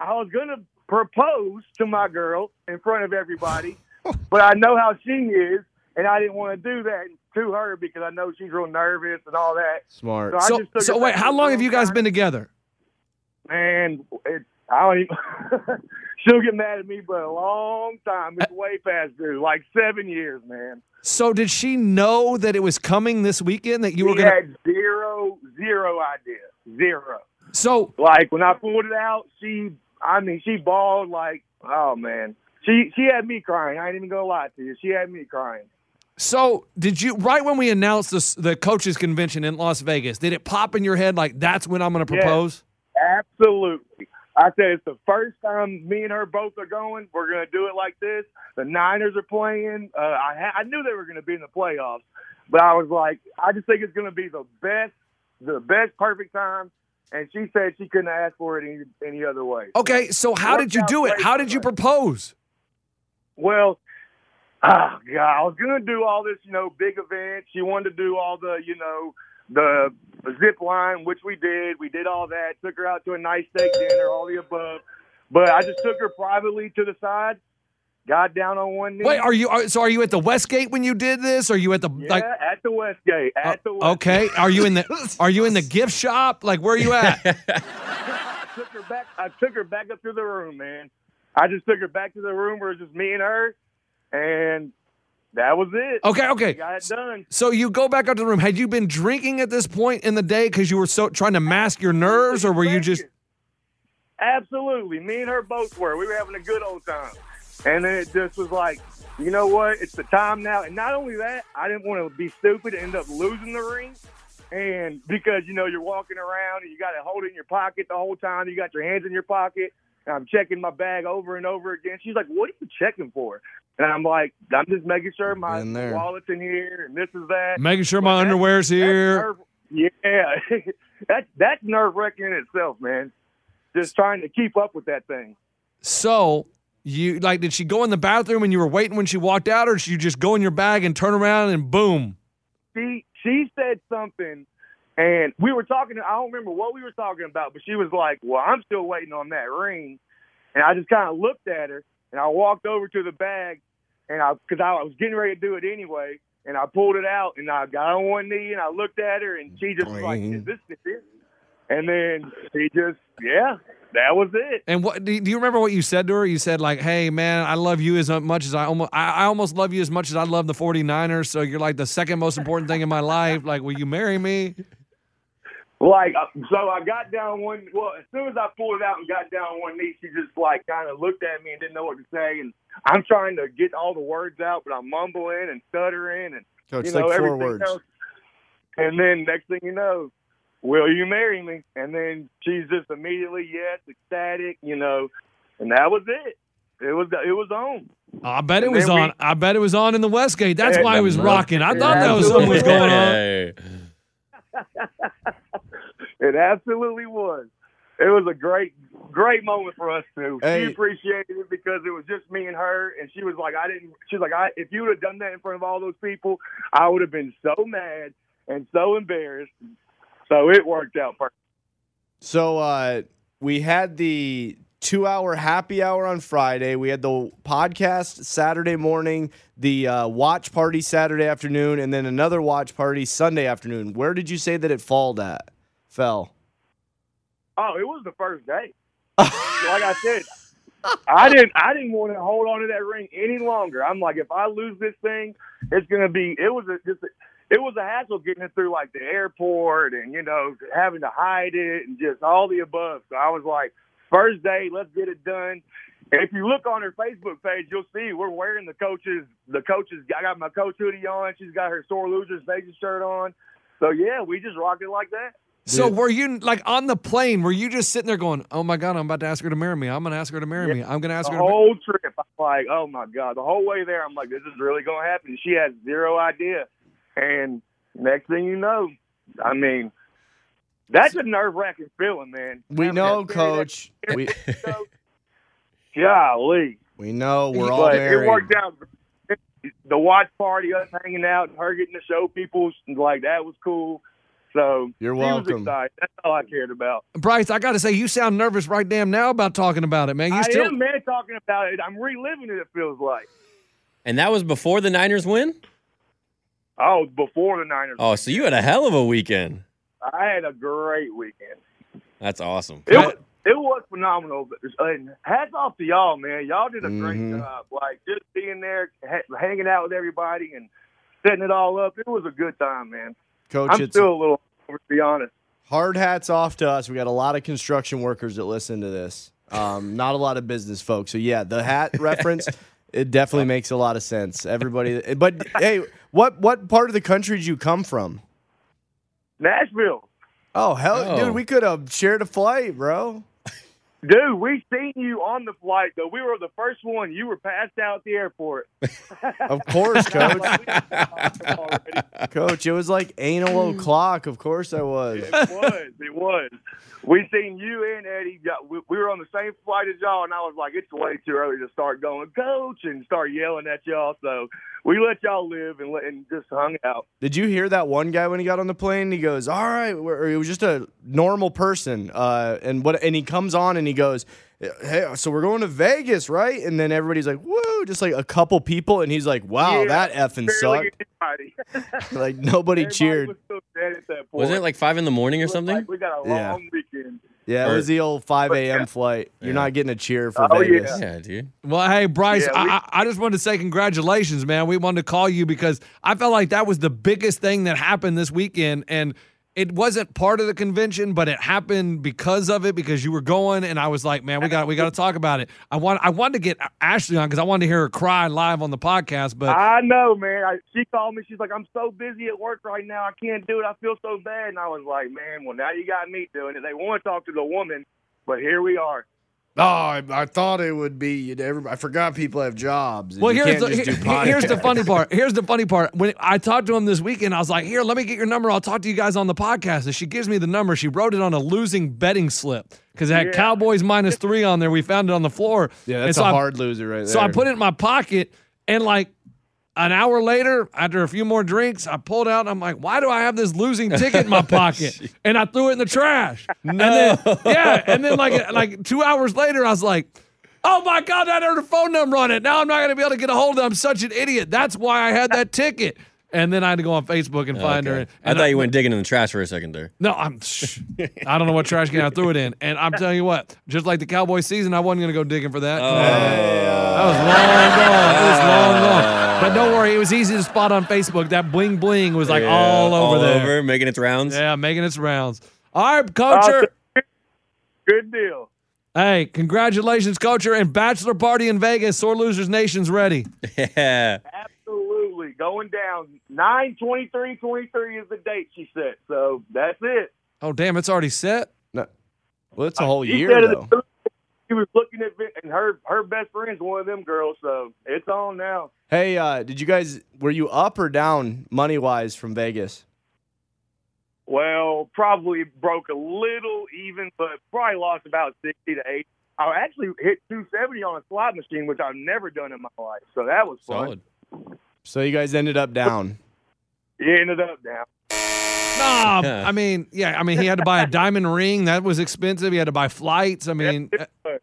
I was going to propose to my girl in front of everybody, but I know how she is, and I didn't want to do that to her because I know she's real nervous and all that. Smart. So wait, how long have you guys been together? Man, I don't even. She'll get mad at me, but a long time. It's way past due, like 7 years, man. So did she know that it was coming this weekend, that you were She going to... had zero idea. Zero. So, like, when I pulled it out, she bawled like, oh, man. She had me crying. I ain't even going to lie to you. She had me crying. So did you, right when we announced the coaches convention in Las Vegas, did it pop in your head like, that's when I'm going to propose? Yes, absolutely. I said, it's the first time me and her both are going. We're going to do it like this. The Niners are playing. I knew they were going to be in the playoffs, but I was like, I just think it's going to be the best perfect time. And she said she couldn't ask for it any other way. Okay, so how did you do it? How did you propose? Well, oh, God, I was going to do all this, big event. She wanted to do all the, the zip line, which we did. We did all that, took her out to a nice steak dinner, all the above. But I just took her privately to the side, got down on one knee. Wait, are you at the Westgate when you did this? Are you at the at the Westgate? Okay. Are you in the gift shop? Like, where are you at? I took her back up to the room, man. I just took her back to the room where it was just me and her, and that was it. Okay. Got it done. So you go back up to the room. Had you been drinking at this point in the day because you were so trying to mask your nerves, or were you just... Absolutely. Me and her both were. We were having a good old time. And then it just was like, you know what? It's the time now. And not only that, I didn't want to be stupid and end up losing the ring. And because, you're walking around and you got to hold it in your pocket the whole time. You got your hands in your pocket. And I'm checking my bag over and over again. She's like, what are you checking for? And I'm like, I'm just making sure my wallet's in here and this is that. Making sure my underwear's here. That's nerve-wracking in itself, man. Just trying to keep up with that thing. So, did she go in the bathroom and you were waiting when she walked out, or did you just go in your bag and turn around and boom? She said something, and we were talking. I don't remember what we were talking about, but she was like, well, I'm still waiting on that ring. And I just kind of looked at her, and I walked over to the bag, and because I was getting ready to do it anyway, and I pulled it out, and I got on one knee, and I looked at her, and she just was like, is this it? And then she just, that was it. And what do you remember what you said to her? You said like, hey, man, I love you as much as I almost love you as much as I love the 49ers, so you're like the second most important thing in my life. Like, will you marry me? Like, so I got down as soon as I pulled it out and got down on one knee, she just like kind of looked at me and didn't know what to say. And I'm trying to get all the words out, but I'm mumbling and stuttering and, it's like 4 words. else. And then next thing you know, will you marry me? And then she's just immediately, yes, ecstatic, and that was it. It was on. I bet it was on. I bet it was on in the Westgate. That's why it was rocking. I thought that was something was going on. It absolutely was. It was a great moment for us too. Hey. She appreciated it because it was just me and her, and she was like, if you would have done that in front of all those people, I would have been so mad and so embarrassed. So it worked out perfect. So we had the 2-hour happy hour on Friday. We had the podcast Saturday morning, the watch party Saturday afternoon, and then another watch party Sunday afternoon. Where did you say that it fell? Oh, it was the first day. Like I said, I didn't want to hold on to that ring any longer. I'm like, if I lose this thing, it's gonna be. It was a hassle getting it through like the airport and having to hide it and just all the above. So I was like, first day, let's get it done. And if you look on her Facebook page, you'll see we're wearing the coaches. I got my coach hoodie on. She's got her Sore Losers Vegas shirt on. So yeah, we just rocked it like that. So were you like on the plane? Were you just sitting there going, "Oh my God, I'm about to ask her to marry me. I'm going to ask her to marry me. I'm going to ask her." The whole trip, I'm like, "Oh my God!" The whole way there, I'm like, "This is really going to happen." She has zero idea, and next thing you know, I mean, that's a nerve-wracking feeling, man. We know, Coach. Golly, we know we're all married. It worked out. The watch party, us hanging out, and her getting to show people, like that was cool. So You're he was welcome. excited. That's all I cared about. Bryce, I got to say, you sound nervous right damn now about talking about it, man. I am, man, talking about it. I'm reliving it, it feels like. And that was before the Niners win? Oh, before the Niners. Oh, so you had a hell of a weekend. I had a great weekend. That's awesome. It was phenomenal. And hats off to y'all, man. Y'all did a great job. Like, just being there, hanging out with everybody and setting it all up. It was a good time, man. Coach, I'm still a little over, to be honest. Hard hats off to us. We got a lot of construction workers that listen to this. Not a lot of business folks. So, yeah, the hat reference, it definitely makes a lot of sense. Everybody. But, hey, what part of the country did you come from? Nashville. Oh, hell, dude, we could have shared a flight, bro. Dude, we seen you on the flight, though. We were the first one. You were passed out at the airport. Of course, Coach. Coach, it was like anal o'clock. Of course I was. It was. We seen you and Eddie. We were on the same flight as y'all, and I was like, it's way too early to start going, Coach, and start yelling at y'all. So we let y'all live and just hung out. Did you hear that one guy when he got on the plane? He goes, all right, or he was just a normal person. And he comes on and he goes, hey, so we're going to Vegas, right? And then everybody's like, woo, just like a couple people. And he's like, wow, that effing sucked. Like nobody cheered. Was so dead at that point. Wasn't it like 5 in the morning or something? Like we got a long weekend. Yeah, it was the old 5 a.m. flight. You're not getting a cheer for Vegas. Yeah, dude. Well, hey, Bryce, I just wanted to say congratulations, man. We wanted to call you because I felt like that was the biggest thing that happened this weekend. And it wasn't part of the convention, but it happened because of it, because you were going. And I was like, man, we got to talk about it. I wanted to get Ashley on because I wanted to hear her cry live on the podcast. But I know, man. She called me. She's like, I'm so busy at work right now. I can't do it. I feel so bad. And I was like, man, well, now you got me doing it. They want to talk to the woman, but here we are. Oh, I thought it would be. I forgot people have jobs. Well, here's the funny part. Here's the funny part. When I talked to him this weekend, I was like, here, let me get your number. I'll talk to you guys on the podcast. And she gives me the number. She wrote it on a losing betting slip because it had Cowboys -3 on there. We found it on the floor. Yeah, that's a hard loser right there. So I put it in my pocket, and like an hour later, after a few more drinks, I pulled out. And I'm like, why do I have this losing ticket in my pocket? And I threw it in the trash. No. And then like 2 hours later, I was like, oh my God, I heard a phone number on it. Now I'm not going to be able to get a hold of it. I'm such an idiot. That's why I had that ticket. And then I had to go on Facebook and find her. I thought you went digging in the trash for a second there. No, I don't know what trash can I threw it in. And I'm telling you what, just like the Cowboys season, I wasn't going to go digging for that. That was long gone. It was long gone. But don't worry, it was easy to spot on Facebook. That bling bling was like all over there. Making its rounds. Yeah, making its rounds. All right, Coacher. Good deal. Hey, congratulations, Coacher. And bachelor party in Vegas. Sore Losers Nation's ready. Yeah. Absolutely. Going down. 9/23/23 is the date she set. So that's it. Oh, damn, it's already set? No. Well, it's a whole She year, said though. She was looking at it, and her best friend's one of them girls, so it's on now. Hey, were you up or down money-wise from Vegas? Well, probably broke a little even, but probably lost about 60 to 80. I actually hit 270 on a slot machine, which I've never done in my life, so that was fun. Solid. So you guys ended up down. You ended up down. No, I mean, he had to buy a diamond ring. That was expensive. He had to buy flights. I mean,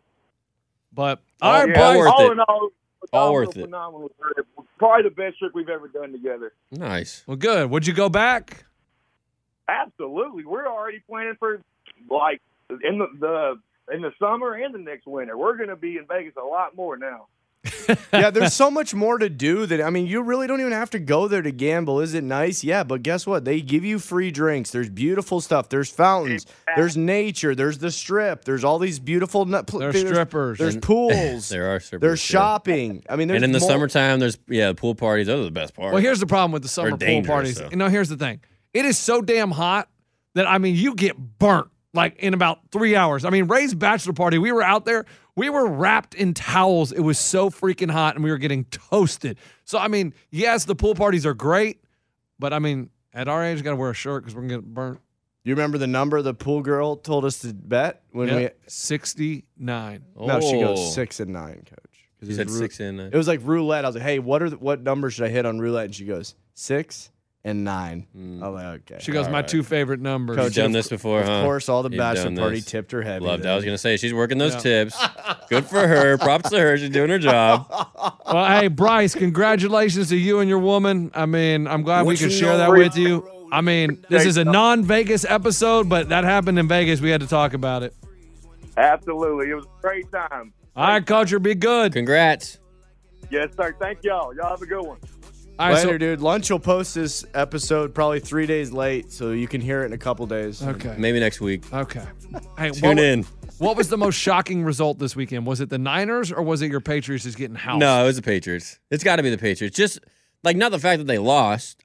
but all right, boys. worth all it. in all, All worth it. phenomenal trip. Probably the best trip we've ever done together. Nice. Well, good. Would you go back? Absolutely. We're already planning for like in the summer and the next winter. We're going to be in Vegas a lot more now. Yeah, there's so much more to do you really don't even have to go there to gamble. Is it nice? Yeah, but guess what? They give you free drinks. There's beautiful stuff. There's fountains. There's nature. There's the strip. There's all these beautiful There's strippers. There's pools. There are strippers. There's shopping. I mean, there's and in the more. summertime, there's pool parties. Those are the best parts. Well, here's the problem with the summer They're pool dangerous, parties. though. Here's the thing. It is so damn hot that, you get burnt like in about 3 hours. Ray's bachelor party, we were out there. We were wrapped in towels. It was so freaking hot, and we were getting toasted. So, yes, the pool parties are great, but, at our age, got to wear a shirt because we're going to get burnt. You remember the number the pool girl told us to bet when we 69. No, she goes 6 and 9, Coach. You said 6 and 9. It was like roulette. I was like, hey, what number should I hit on roulette? And she goes 6 and 9. I'm like, okay. She goes, my 2 favorite numbers. Coach, You've done this before, huh? Of course, all the You've bachelor done party this. tipped her heavy. Loved it. then. I was going to say, she's working those tips. Good for her. Props to her. She's doing her job. Well, hey, Bryce, congratulations to you and your woman. I mean, I'm glad we could share that with you. I mean, this is a non-Vegas episode, but that happened in Vegas. We had to talk about it. Absolutely. It was a great time. All right, Culture, be good. Congrats. Yes, sir. Thank y'all. Y'all have a good one. All right, Later, dude. Lunch will post this episode probably 3 days late, so you can hear it in a couple days. Okay. Maybe next week. Okay. Hey, Tune in. What was the most shocking result this weekend? Was it the Niners or was it your Patriots just getting housed? No, it was the Patriots. It's got to be the Patriots. Just like not the fact that they lost.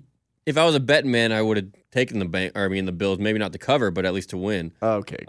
If I was a betting man, I would have taken the Bills. Maybe not to cover, but at least to win. Okay.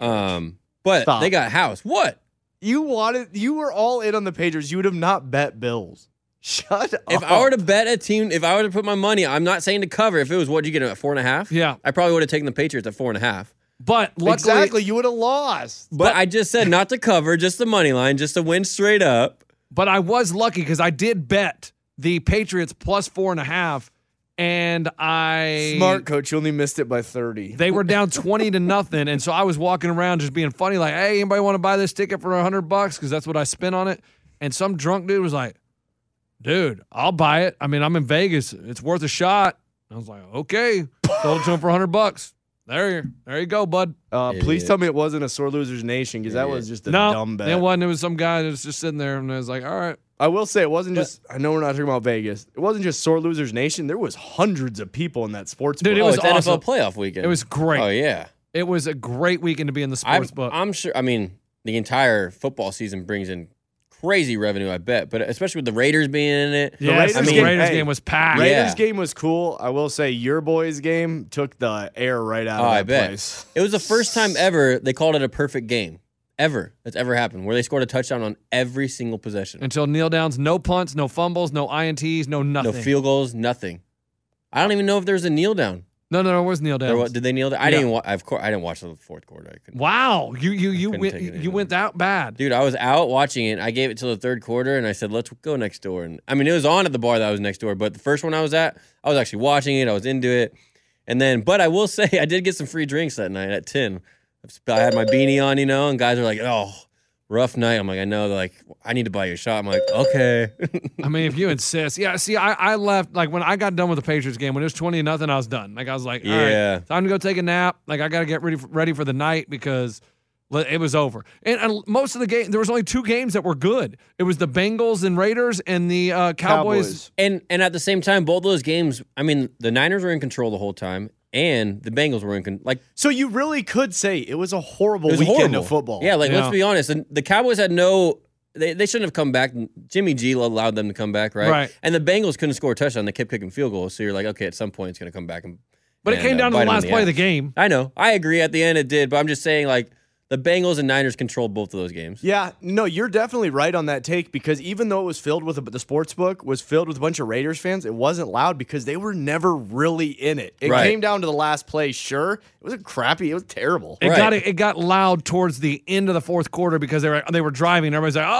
But Stop. they got housed. What? You were all in on the Patriots. You would have not bet Bills. Shut up. If I were to bet a team, if I were to put my money, I'm not saying to cover. If it was what you get at 4.5, Yeah. I probably would have taken the Patriots at 4.5. But luckily, Exactly, you would have lost. But I just said not to cover, just the money line, just to win straight up. But I was lucky because I did bet the Patriots plus 4.5, and Smart, coach. You only missed it by 30. They were down 20-0, and so I was walking around just being funny, like, "Hey, anybody want to buy this ticket for $100? Because that's what I spent on it." And some drunk dude was like, "Dude, I'll buy it. I mean, I'm in Vegas. It's worth a shot." I was like, "Okay." Sold it to him for $100. There you go, bud. Please tell me it wasn't a sore losers nation, because that was just a No, dumb bet. it wasn't. It was some guy that was just sitting there, and I was like, "All right." I will say it wasn't just. I know we're not talking about Vegas. It wasn't just sore losers nation. There was hundreds of people in that sports Dude, book. it was it's awesome. NFL playoff weekend. It was great. Oh yeah. It was a great weekend to be in the sports book. I'm sure. I mean, the entire football season brings in crazy revenue, I bet. But especially with the Raiders being in it. Yes, Raiders the game- Raiders hey, game was packed. Raiders game was cool. I will say your boys' game took the air right out of that I bet. place. It was the first time ever they called it a perfect game. That's ever happened, where they scored a touchdown on every single possession. Until kneel downs, no punts, no fumbles, no INTs, no nothing. No field goals, nothing. I don't even know if there was a kneel down. No, it was kneel downs. Did they kneel down? I didn't. Of course, I didn't watch the fourth quarter. I couldn't. Wow, you couldn't take it went that bad. Dude, I was out watching it. I gave it till the third quarter, and I said, "Let's go next door." And I mean, it was on at the bar that I was next door, but the first one I was at, I was actually watching it. I was into it, and then, but I will say, I did get some free drinks that night at 10. I had my beanie on, and guys are like, "Oh, rough night." I'm like, "I know." They're like, "I need to buy you a shot." I'm like, "Okay." I mean, if you insist. Yeah, see, I left, like, when I got done with the Patriots game, when it was 20-0, I was done. Like, I was like, all right, time to go take a nap. Like, I got to get ready for the night because it was over. And most of the game, there was only 2 games that were good. It was the Bengals and Raiders and the Cowboys. And at the same time, both those games, I mean, the Niners were in control the whole time, and the Bengals were in control. So you really could say it was a horrible weekend of football. Yeah, let's be honest. And the Cowboys had they shouldn't have come back. Jimmy G allowed them to come back, right? Right. And the Bengals couldn't score a touchdown. They kept kicking field goals. So you're like, okay, at some point it's going to come back. But it came down to the last play of the game. I know. I agree. At the end it did. But I'm just saying, like, the Bengals and Niners controlled both of those games. Yeah, no, you're definitely right on that take, because even though it was filled with the sports book was filled with a bunch of Raiders fans, it wasn't loud because they were never really in it. It came down to the last play. Sure, it was it was terrible. It got loud towards the end of the fourth quarter because they were driving. Everybody's like,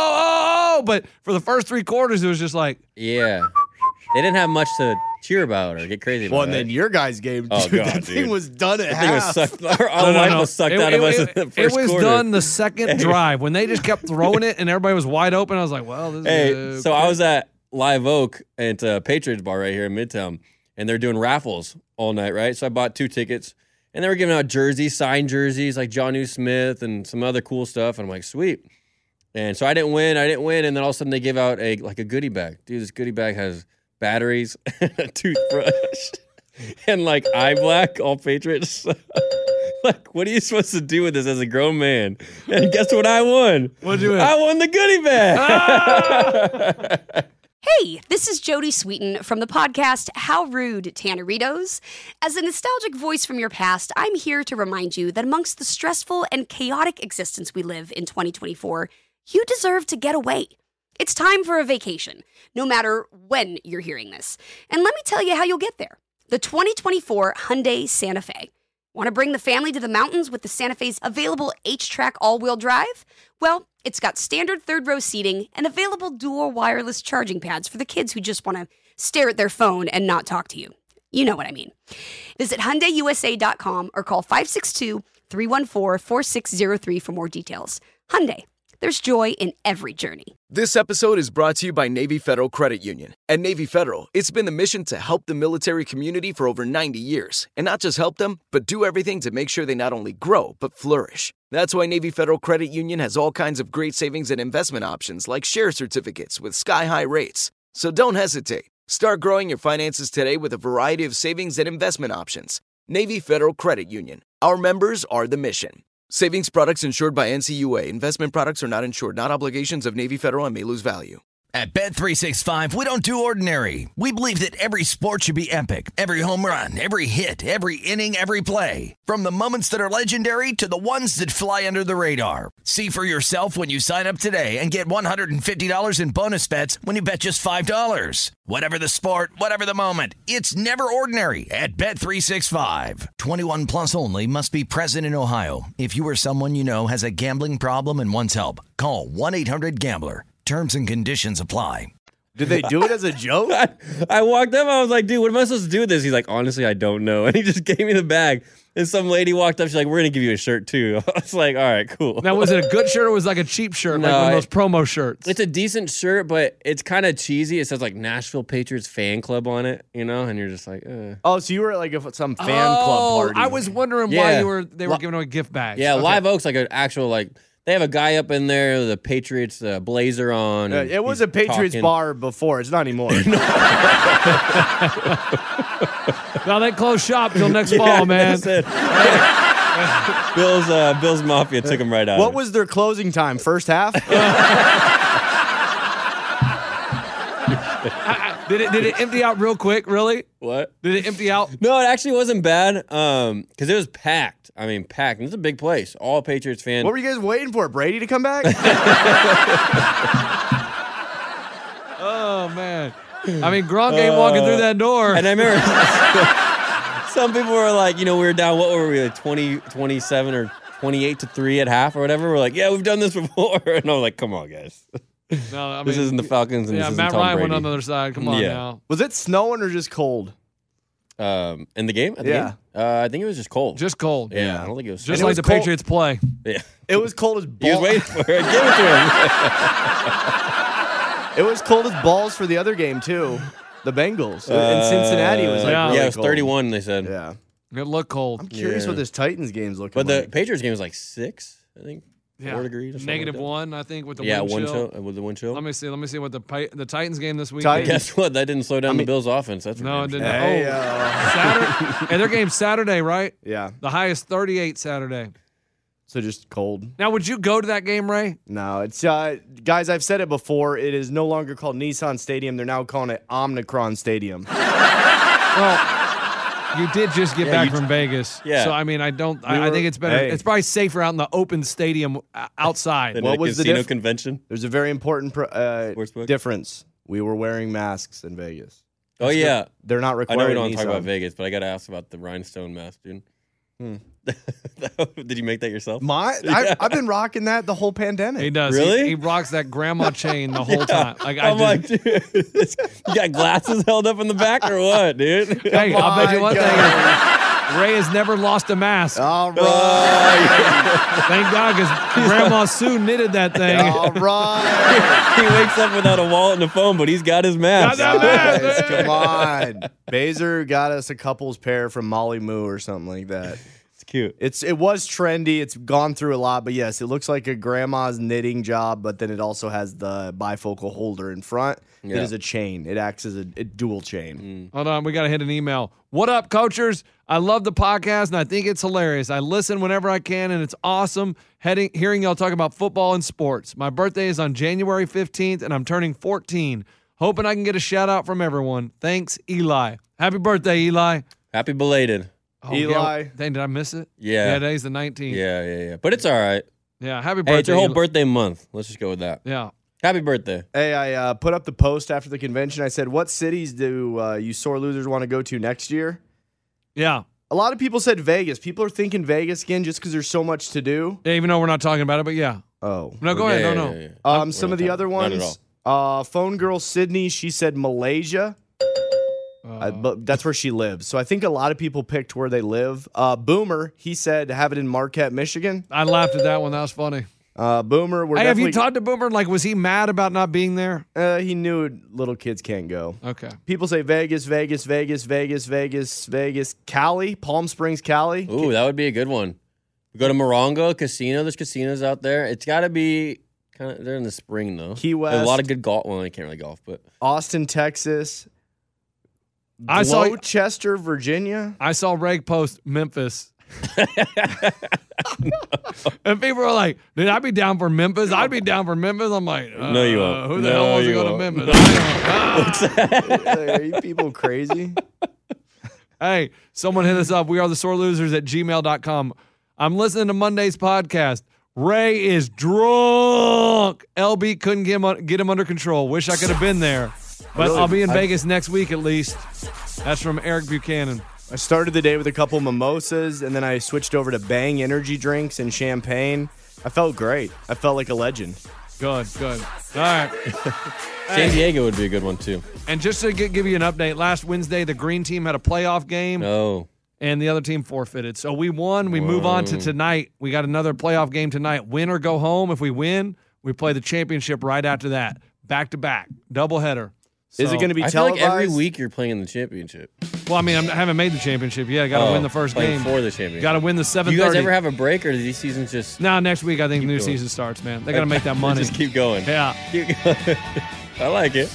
oh, but for the first 3 quarters, it was just like, yeah, they didn't have much to cheer about or get crazy about. Well, and then your guys' game, dude, that thing was done at half. Our life was sucked out of us in the first quarter. It was done the second drive when they just kept throwing it and everybody was wide open. I was like, well, this is so I was at Live Oak at Patriots Bar right here in Midtown, and they're doing raffles all night, right? So I bought 2 tickets, and they were giving out jerseys, signed jerseys, like Jonnu Smith and some other cool stuff. And I'm like, sweet. And so I didn't win, and then all of a sudden they give out a goodie bag. Dude, this goodie bag has batteries, a toothbrush, and like eye black, all Patriots. Like, what are you supposed to do with this as a grown man? And guess what I won? What'd you win? I won the goodie bag. Hey, this is Jody Sweeten from the podcast How Rude, Tanneritos. As a nostalgic voice from your past, I'm here to remind you that amongst the stressful and chaotic existence we live in 2024, you deserve to get away. It's time for a vacation, no matter when you're hearing this. And let me tell you how you'll get there. The 2024 Hyundai Santa Fe. Want to bring the family to the mountains with the Santa Fe's available H-Track all-wheel drive? Well, it's got standard third-row seating and available dual wireless charging pads for the kids who just want to stare at their phone and not talk to you. You know what I mean. Visit HyundaiUSA.com or call 562-314-4603 for more details. Hyundai, there's joy in every journey. This episode is brought to you by Navy Federal Credit Union. At Navy Federal, it's been the mission to help the military community for over 90 years. And not just help them, but do everything to make sure they not only grow, but flourish. That's why Navy Federal Credit Union has all kinds of great savings and investment options like share certificates with sky-high rates. So don't hesitate. Start growing your finances today with a variety of savings and investment options. Navy Federal Credit Union. Our members are the mission. Savings products insured by NCUA. Investment products are not insured, not obligations of Navy Federal and may lose value. At Bet365, we don't do ordinary. We believe that every sport should be epic. Every home run, every hit, every inning, every play. From the moments that are legendary to the ones that fly under the radar. See for yourself when you sign up today and get $150 in bonus bets when you bet just $5. Whatever the sport, whatever the moment, it's never ordinary at Bet365. 21 plus only. Must be present in Ohio. If you or someone you know has a gambling problem and wants help, call 1-800-GAMBLER. Terms and conditions apply. Did they do it as a joke? I walked up. I was like, dude, what am I supposed to do with this? He's like, honestly, I don't know. And he just gave me the bag. And some lady walked up. She's like, we're going to give you a shirt, too. I was like, all right, cool. Now, was it a good shirt or was it like a cheap shirt, like one of those promo shirts? It's a decent shirt, but it's kind of cheesy. It says, like, Nashville Patriots fan club on it, you know? And you're just like, Oh, so you were at, like, some fan club party. I was wondering why they were giving away gift bags. Yeah, Okay. Live Oak's like an actual, like, they have a guy up in there, the Patriots blazer on. It was a Patriots bar before. It's not anymore. Now they close shop till next fall, man. Bill's Mafia took him right out. What was their closing time? First half? Did it empty out real quick, really? What? Did it empty out? No, it actually wasn't bad because it was packed. I mean, packed. And it's a big place. All Patriots fans. What were you guys waiting for? Brady to come back? Oh, man. I mean, Gronk ain't walking through that door. And I remember some people were like, you know, we were down, what were we, like 27 or 28-3 at half or whatever. We're like, yeah, we've done this before. And I was like, come on, guys. No, I mean, this isn't the Falcons and this isn't Matt Tom Ryan Brady. went on the other side. Come on now. Was it snowing or just cold? In the game? At the game? I think it was just cold. Just cold. Yeah, I don't think it was. Just like the Patriots play. Yeah. It was cold as balls. He was waiting for it. Give it to him. It was cold as balls for the other game, too. The Bengals. In Cincinnati, it was like really it was cold. 31, they said. Yeah. It looked cold. I'm curious what this Titans game's looking But like. the Patriots game was like 6, I think. Yeah. 4 degrees or something like that. -1, I think, with the Yeah, wind chill. with the wind chill. Let me see what the Titans game this week. Guess what? That didn't slow down the Bills' offense. That's for No, it damn didn't. sure. Hey, Saturday. And their game's Saturday, right? Yeah. The highest 38 Saturday. So just cold. Now, would you go to that game, Ray? No, it's guys. I've said it before. It is no longer called Nissan Stadium. They're now calling it Omnicron Stadium. Well, you did just get back from Vegas. Yeah. So, I mean, I think it's better. Hey. It's probably safer out in the open stadium outside. Than What a was the casino convention? There's a very important Sportsbook? difference. We were wearing masks in Vegas. Oh, yeah. They're not I required. know we don't talk Nissan. about Vegas, but I got to ask about the rhinestone mask, dude. Did you make that yourself? I've been rocking that the whole pandemic. He does. Really? He rocks that grandma chain the whole time. Like I'm like, dude, you got glasses held up in the back or what, dude? Hey, I'll bet you one thing. Ray has never lost a mask. All right. Thank God, because Grandma Sue knitted that thing. All right. He wakes up without a wallet and a phone, but he's got his mask. Got that mask. Guys, come on. Baser got us a couple's pair from Molly Moo or something like that. It's cute. It was trendy. It's gone through a lot, but yes, it looks like a grandma's knitting job, but then it also has the bifocal holder in front. Yeah. It is a chain. It acts as a dual chain. Hold on, we got to hit an email. What up, coachers? I love the podcast, and I think it's hilarious. I listen whenever I can, and it's awesome hearing y'all talk about football and sports. My birthday is on January 15th, and I'm turning 14. Hoping I can get a shout-out from everyone. Thanks, Eli. Happy birthday, Eli. Happy belated. Oh, Eli. Yeah, dang, did I miss it? Yeah. Yeah, today's the 19th. Yeah. But it's all right. Yeah, happy birthday. Hey, it's your whole Eli. birthday month. Let's just go with that. Yeah. Happy birthday. Hey, I put up the post after the convention. I said, what cities do you sore losers want to go to next year? Yeah. A lot of people said Vegas. People are thinking Vegas again just because there's so much to do. Yeah, even though we're not talking about it, but yeah. Oh. No, go ahead. No. Yeah. Some We're of the not other talking- not at ones. Phone girl Sydney, she said Malaysia. But that's where she lives. So I think a lot of people picked where they live. Boomer, he said have it in Marquette, Michigan. I laughed at that one. That was funny. Boomer, Hey, have you talked to Boomer? Like, was he mad about not being there? He knew little kids can't go. Okay. People say Vegas, Vegas, Vegas, Vegas, Vegas, Vegas, Cali, Palm Springs, Cali. Ooh, that would be a good one. We go to Morongo Casino. There's casinos out there. It's got to be kind of. They're in the spring though. Key West. There's a lot of good golf. Well, I can't really golf, but Austin, Texas. I saw Gloucester, Virginia. I saw Reg post Memphis. And people are like, dude, I'd be down for Memphis. I'd be down for Memphis. I'm like, No, you won't. Who the No, hell wants to you go to won't. Memphis? Are you people crazy? Hey, someone hit us up. We are the sore losers at gmail.com. I'm listening to Monday's podcast. Ray is drunk. LB couldn't get him under control. Wish I could have been there. But Really? I'll be in Vegas next week at least. That's from Eric Buchanan. I started the day with a couple mimosas, and then I switched over to Bang energy drinks and champagne. I felt great. I felt like a legend. Good. All right. San Diego would be a good one too. And just to give you an update, last Wednesday, the green team had a playoff game. Oh, And the other team forfeited. So we won. We move on to tonight. We got another playoff game tonight. Win or go home. If we win, we play the championship right after that. Back to back. Doubleheader. Is it going to be I feel like televised? every week you're playing in the championship. Well, I mean, I haven't made the championship yet. I got to win the first playing game. for the championship. Got to win the 7:30. Do you guys ever have a break, or do these seasons just Now next week, I think the new going. season starts, man. They got to make that money. just keep going? Yeah. Keep going. I like it.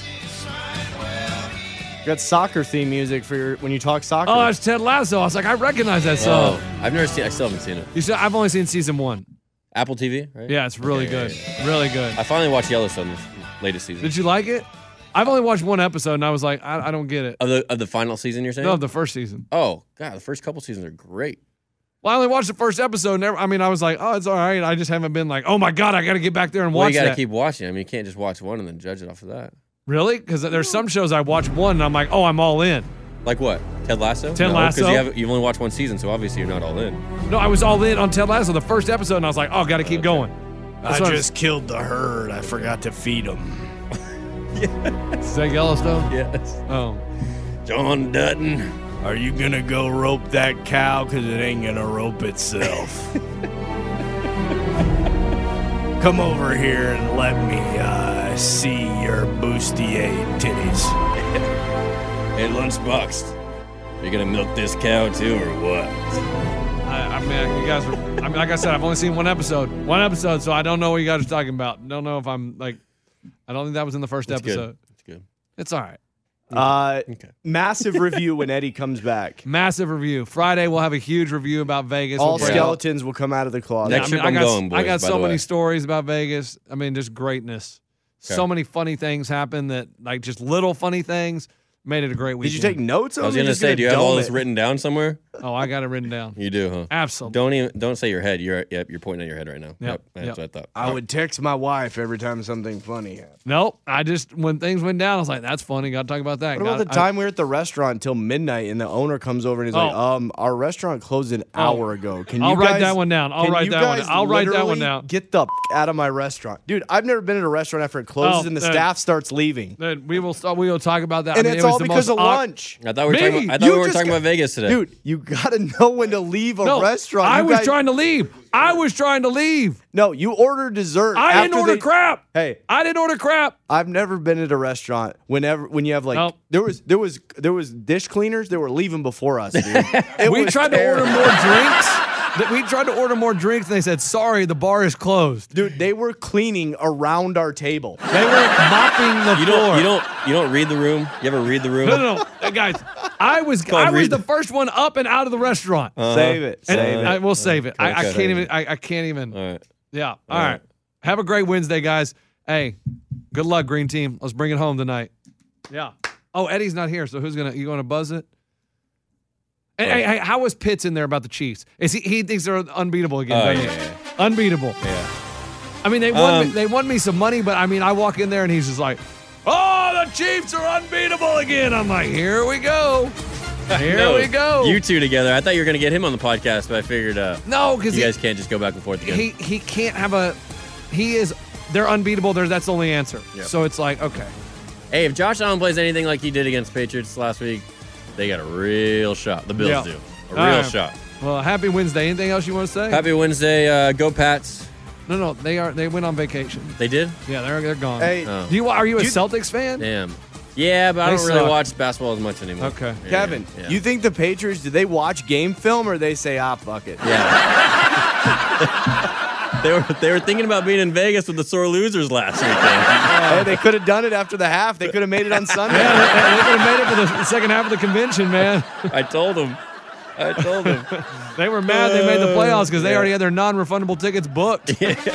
You got soccer theme music for your when you talk soccer. Oh, it's Ted Lasso. I was like, I recognize that song. I've never seen. I still haven't seen it. You said I've only seen season 1. Apple TV, right? Yeah, it's really Okay, good. yeah. Really good. I finally watched Yellowstone this latest season. Did you like it? I've only watched one episode, and I was like, I don't get it. Of the final season, you're saying? No, the first season. Oh God, the first couple seasons are great. Well, I only watched the first episode. I was like, oh, it's all right. I just haven't been like, oh my God, I got to get back there and Well, watch you got to that. keep watching. I mean, you can't just watch one and then judge it off of that. Really? Because there's some shows I watch one and I'm like, oh, I'm all in. Like what? Ted Lasso? Ted Lasso. Because you've only watched one season, so obviously you're not all in. No, I was all in on Ted Lasso the first episode, and I was like, oh, got to keep going. That's what killed the herd. I forgot to feed them. Is that Yellowstone? Yes. Oh. John Dutton. Are you gonna go rope that cow? Because it ain't gonna rope itself. Come over here and let me see your bustier titties. Hey, Lunchbox. Are you going to milk this cow too, or what? I mean, you guys are, like I said, I've only seen one episode, so I don't know what you guys are talking about. Don't know if I'm like, I don't think that was in the first episode. It's good. It's all right. Okay. Massive review when Eddie comes back. Massive review. Friday, we'll have a huge review about Vegas. All We'll break skeletons will come out of the closet. Next trip I'm going, boys, I got by so the many way. stories about Vegas. I mean, just greatness. Okay. So many funny things happen that, like, just little funny things made it a great Did weekend. you take notes? I was going to say, do you have all this written down somewhere? Oh, I got it written down. You do, huh? Absolutely. Don't say your head. You're pointing at your head right now. Yep. That's Yep. what I thought. I would text my wife every time something funny happened. Nope. I just, when things went down, I was like, that's funny. Got to talk about that. What about the time we were at the restaurant until midnight and the owner comes over and he's like, our restaurant closed an hour ago. Can you I'll write guys- that one down. I'll can write you that one guys down. I'll write that one literally down. Get the out of my restaurant. Dude, I've never been at a restaurant after it closes and the staff starts leaving. Then we will talk about that. And I mean, it's it was all the because most of lunch. I thought we were Me? talking about Vegas today. Dude, you got to know when to leave a restaurant. I You was guys- trying to leave. No, you order dessert. I didn't after order they- crap. Hey, I didn't order crap. I've never been at a restaurant when you have like Nope. there was dish cleaners that were leaving before us, dude. We tried to order more drinks. We tried to order more drinks, and they said, sorry, the bar is closed. Dude, they were cleaning around our table. They were mopping the floor. You don't read the room. You ever read the room? No. Hey, guys, I was the first one up and out of the restaurant. Save it. And Save it. I will save it. I Okay. can't even. All right. Yeah. All right. Have a great Wednesday, guys. Hey, good luck, Green Team. Let's bring it home tonight. Yeah. Oh, Eddie's not here, so you going to buzz it? Hey, how was Pitts in there about the Chiefs? Is he thinks they're unbeatable again? doesn't he? Yeah. Unbeatable. Yeah. I mean, they won me some money, but I mean, I walk in there and he's just like, "Oh, the Chiefs are unbeatable again." I'm like, "Here we go, here we go." You two together. I thought you were going to get him on the podcast, but I figured no, because you guys can't just go back and forth again. he can't have a. They're unbeatable. That's the only answer. Yep. So it's like, okay. Hey, if Josh Allen plays anything like he did against Patriots last week, They got a real shot. The Bills Yeah. do. A All real right. shot. Well, happy Wednesday. Anything else you want to say? Happy Wednesday. Go Pats. No, they went on vacation. They did? Yeah, they're gone. Hey, Oh. Are you a Celtics fan? Damn. Yeah, but I They don't really suck. watch basketball as much anymore. Okay. Yeah, Kevin, yeah. you think the Patriots, do they watch game film or they say, fuck it? Yeah. They were thinking about being in Vegas with the sore losers last weekend. Hey, they could have done it after the half. They could have made it on Sunday. Yeah, they could have made it for the second half of the convention, man. I told them. They were mad they made the playoffs because they already had their non-refundable tickets booked.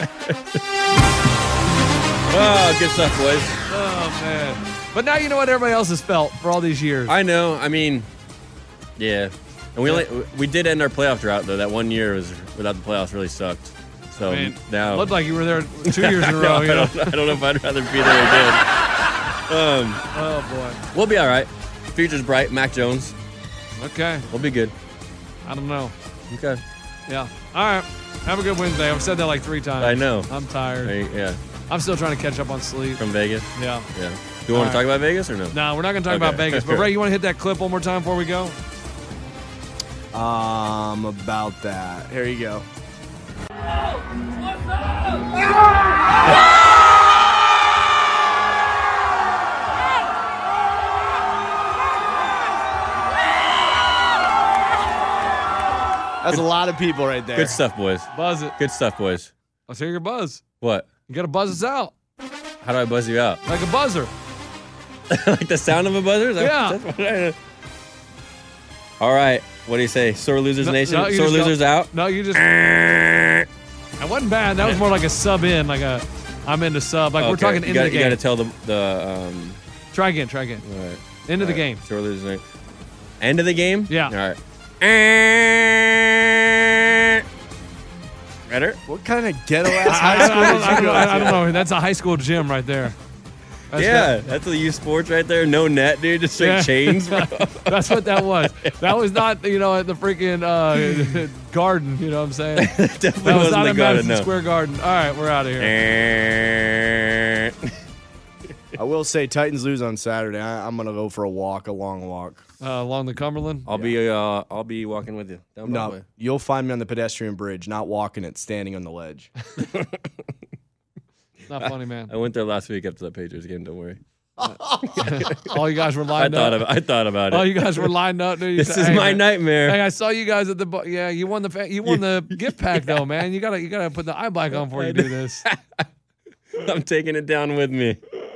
Oh, good stuff, boys. Oh, man. But now you know what everybody else has felt for all these years. I know. I mean, yeah. And we did end our playoff drought, though. That 1 year was without the playoffs really sucked. So I mean, now. looked like you were there 2 years in a row. I don't know if I'd rather be there again. Oh, boy. We'll be all right. Future's bright. Mac Jones. Okay. We'll be good. I don't know. Okay. Yeah. All right. Have a good Wednesday. I've said that like 3 times. I know. I'm tired. Yeah. I'm still trying to catch up on sleep. From Vegas? Yeah. Yeah. Do you want to talk about Vegas or no? No, we're not going to talk Okay. about Vegas. But, Ray, you want to hit that clip one more time before we go? About that. Here you go. That's a lot of people right there. Good stuff, boys. Buzz it. Good stuff, boys. Let's hear your buzz. What? You got to buzz us out How do I buzz you out? like a buzzer. Like the sound of a buzzer? Is that- Yeah. that's what I- All right. What do you say? Sore Losers Nation? No, you Sore just go- Losers out? No, you just. That wasn't bad. That was more like a sub in, like a I'm into sub. Like we're Okay. talking you into gotta, the game. You got to tell the Try again. Try again. all right. Into the All right. game. Sore Losers Nation. End of the game? Yeah. All right. Better? What kind of ghetto-ass high school did you go to? I don't know. That's a high school gym right there. That's Yeah, what- that's the youth sports right there. No net, dude. Just straight Yeah. chains, bro. That's what that was. That was not, at the freaking garden. You know what I'm saying? Definitely That was wasn't not the at garden, Madison no. Square Garden. All right, we're out of here. I will say Titans lose on Saturday. I'm going to go for a walk, a long walk. Along the Cumberland. I'll be walking with you. Down No, Broadway. you'll find me on the pedestrian bridge, not walking it, standing on the ledge. Not funny, man. I went there last week after that Patriots game. Don't worry. All you guys were lined up. I thought about it. All you guys were lined up. Dude. You This said, is "Hey, my man, nightmare. Hey, I saw you guys at the yeah. You won the gift pack though, man. You gotta put the eye black on before you do this. I'm taking it down with me.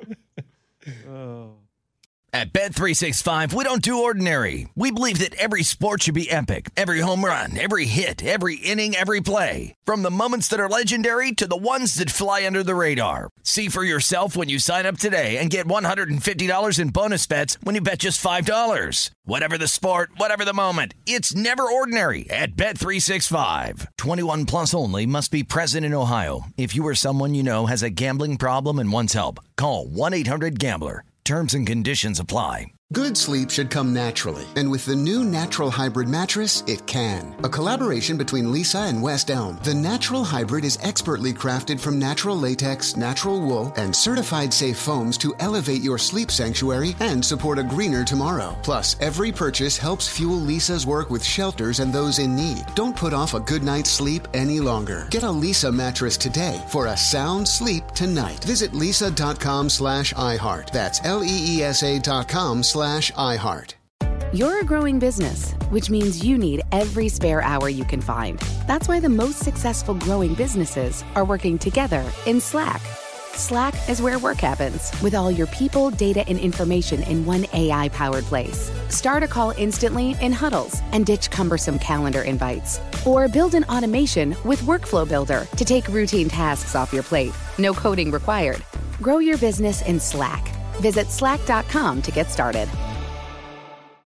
At Bet365, we don't do ordinary. We believe that every sport should be epic. Every home run, every hit, every inning, every play. From the moments that are legendary to the ones that fly under the radar. See for yourself when you sign up today and get $150 in bonus bets when you bet just $5. Whatever the sport, whatever the moment, it's never ordinary at Bet365. 21 plus only. Must be present in Ohio. If you or someone you know has a gambling problem and wants help, call 1-800-GAMBLER. Terms and conditions apply. Good sleep should come naturally, and with the new Natural Hybrid mattress, it can. A collaboration between Lisa and West Elm, the Natural Hybrid is expertly crafted from natural latex, natural wool, and certified safe foams to elevate your sleep sanctuary and support a greener tomorrow. Plus, every purchase helps fuel Lisa's work with shelters and those in need. Don't put off a good night's sleep any longer. Get a Lisa mattress today for a sound sleep tonight. Visit lisa.com/iHeart. That's LEESA.com/iHeart. You're a growing business, which means you need every spare hour you can find. That's why the most successful growing businesses are working together in Slack. Slack is where work happens, with all your people, data, and information in one AI-powered place. Start a call instantly in huddles and ditch cumbersome calendar invites. Or build an automation with Workflow Builder to take routine tasks off your plate. No coding required. Grow your business in Slack. Visit slack.com to get started.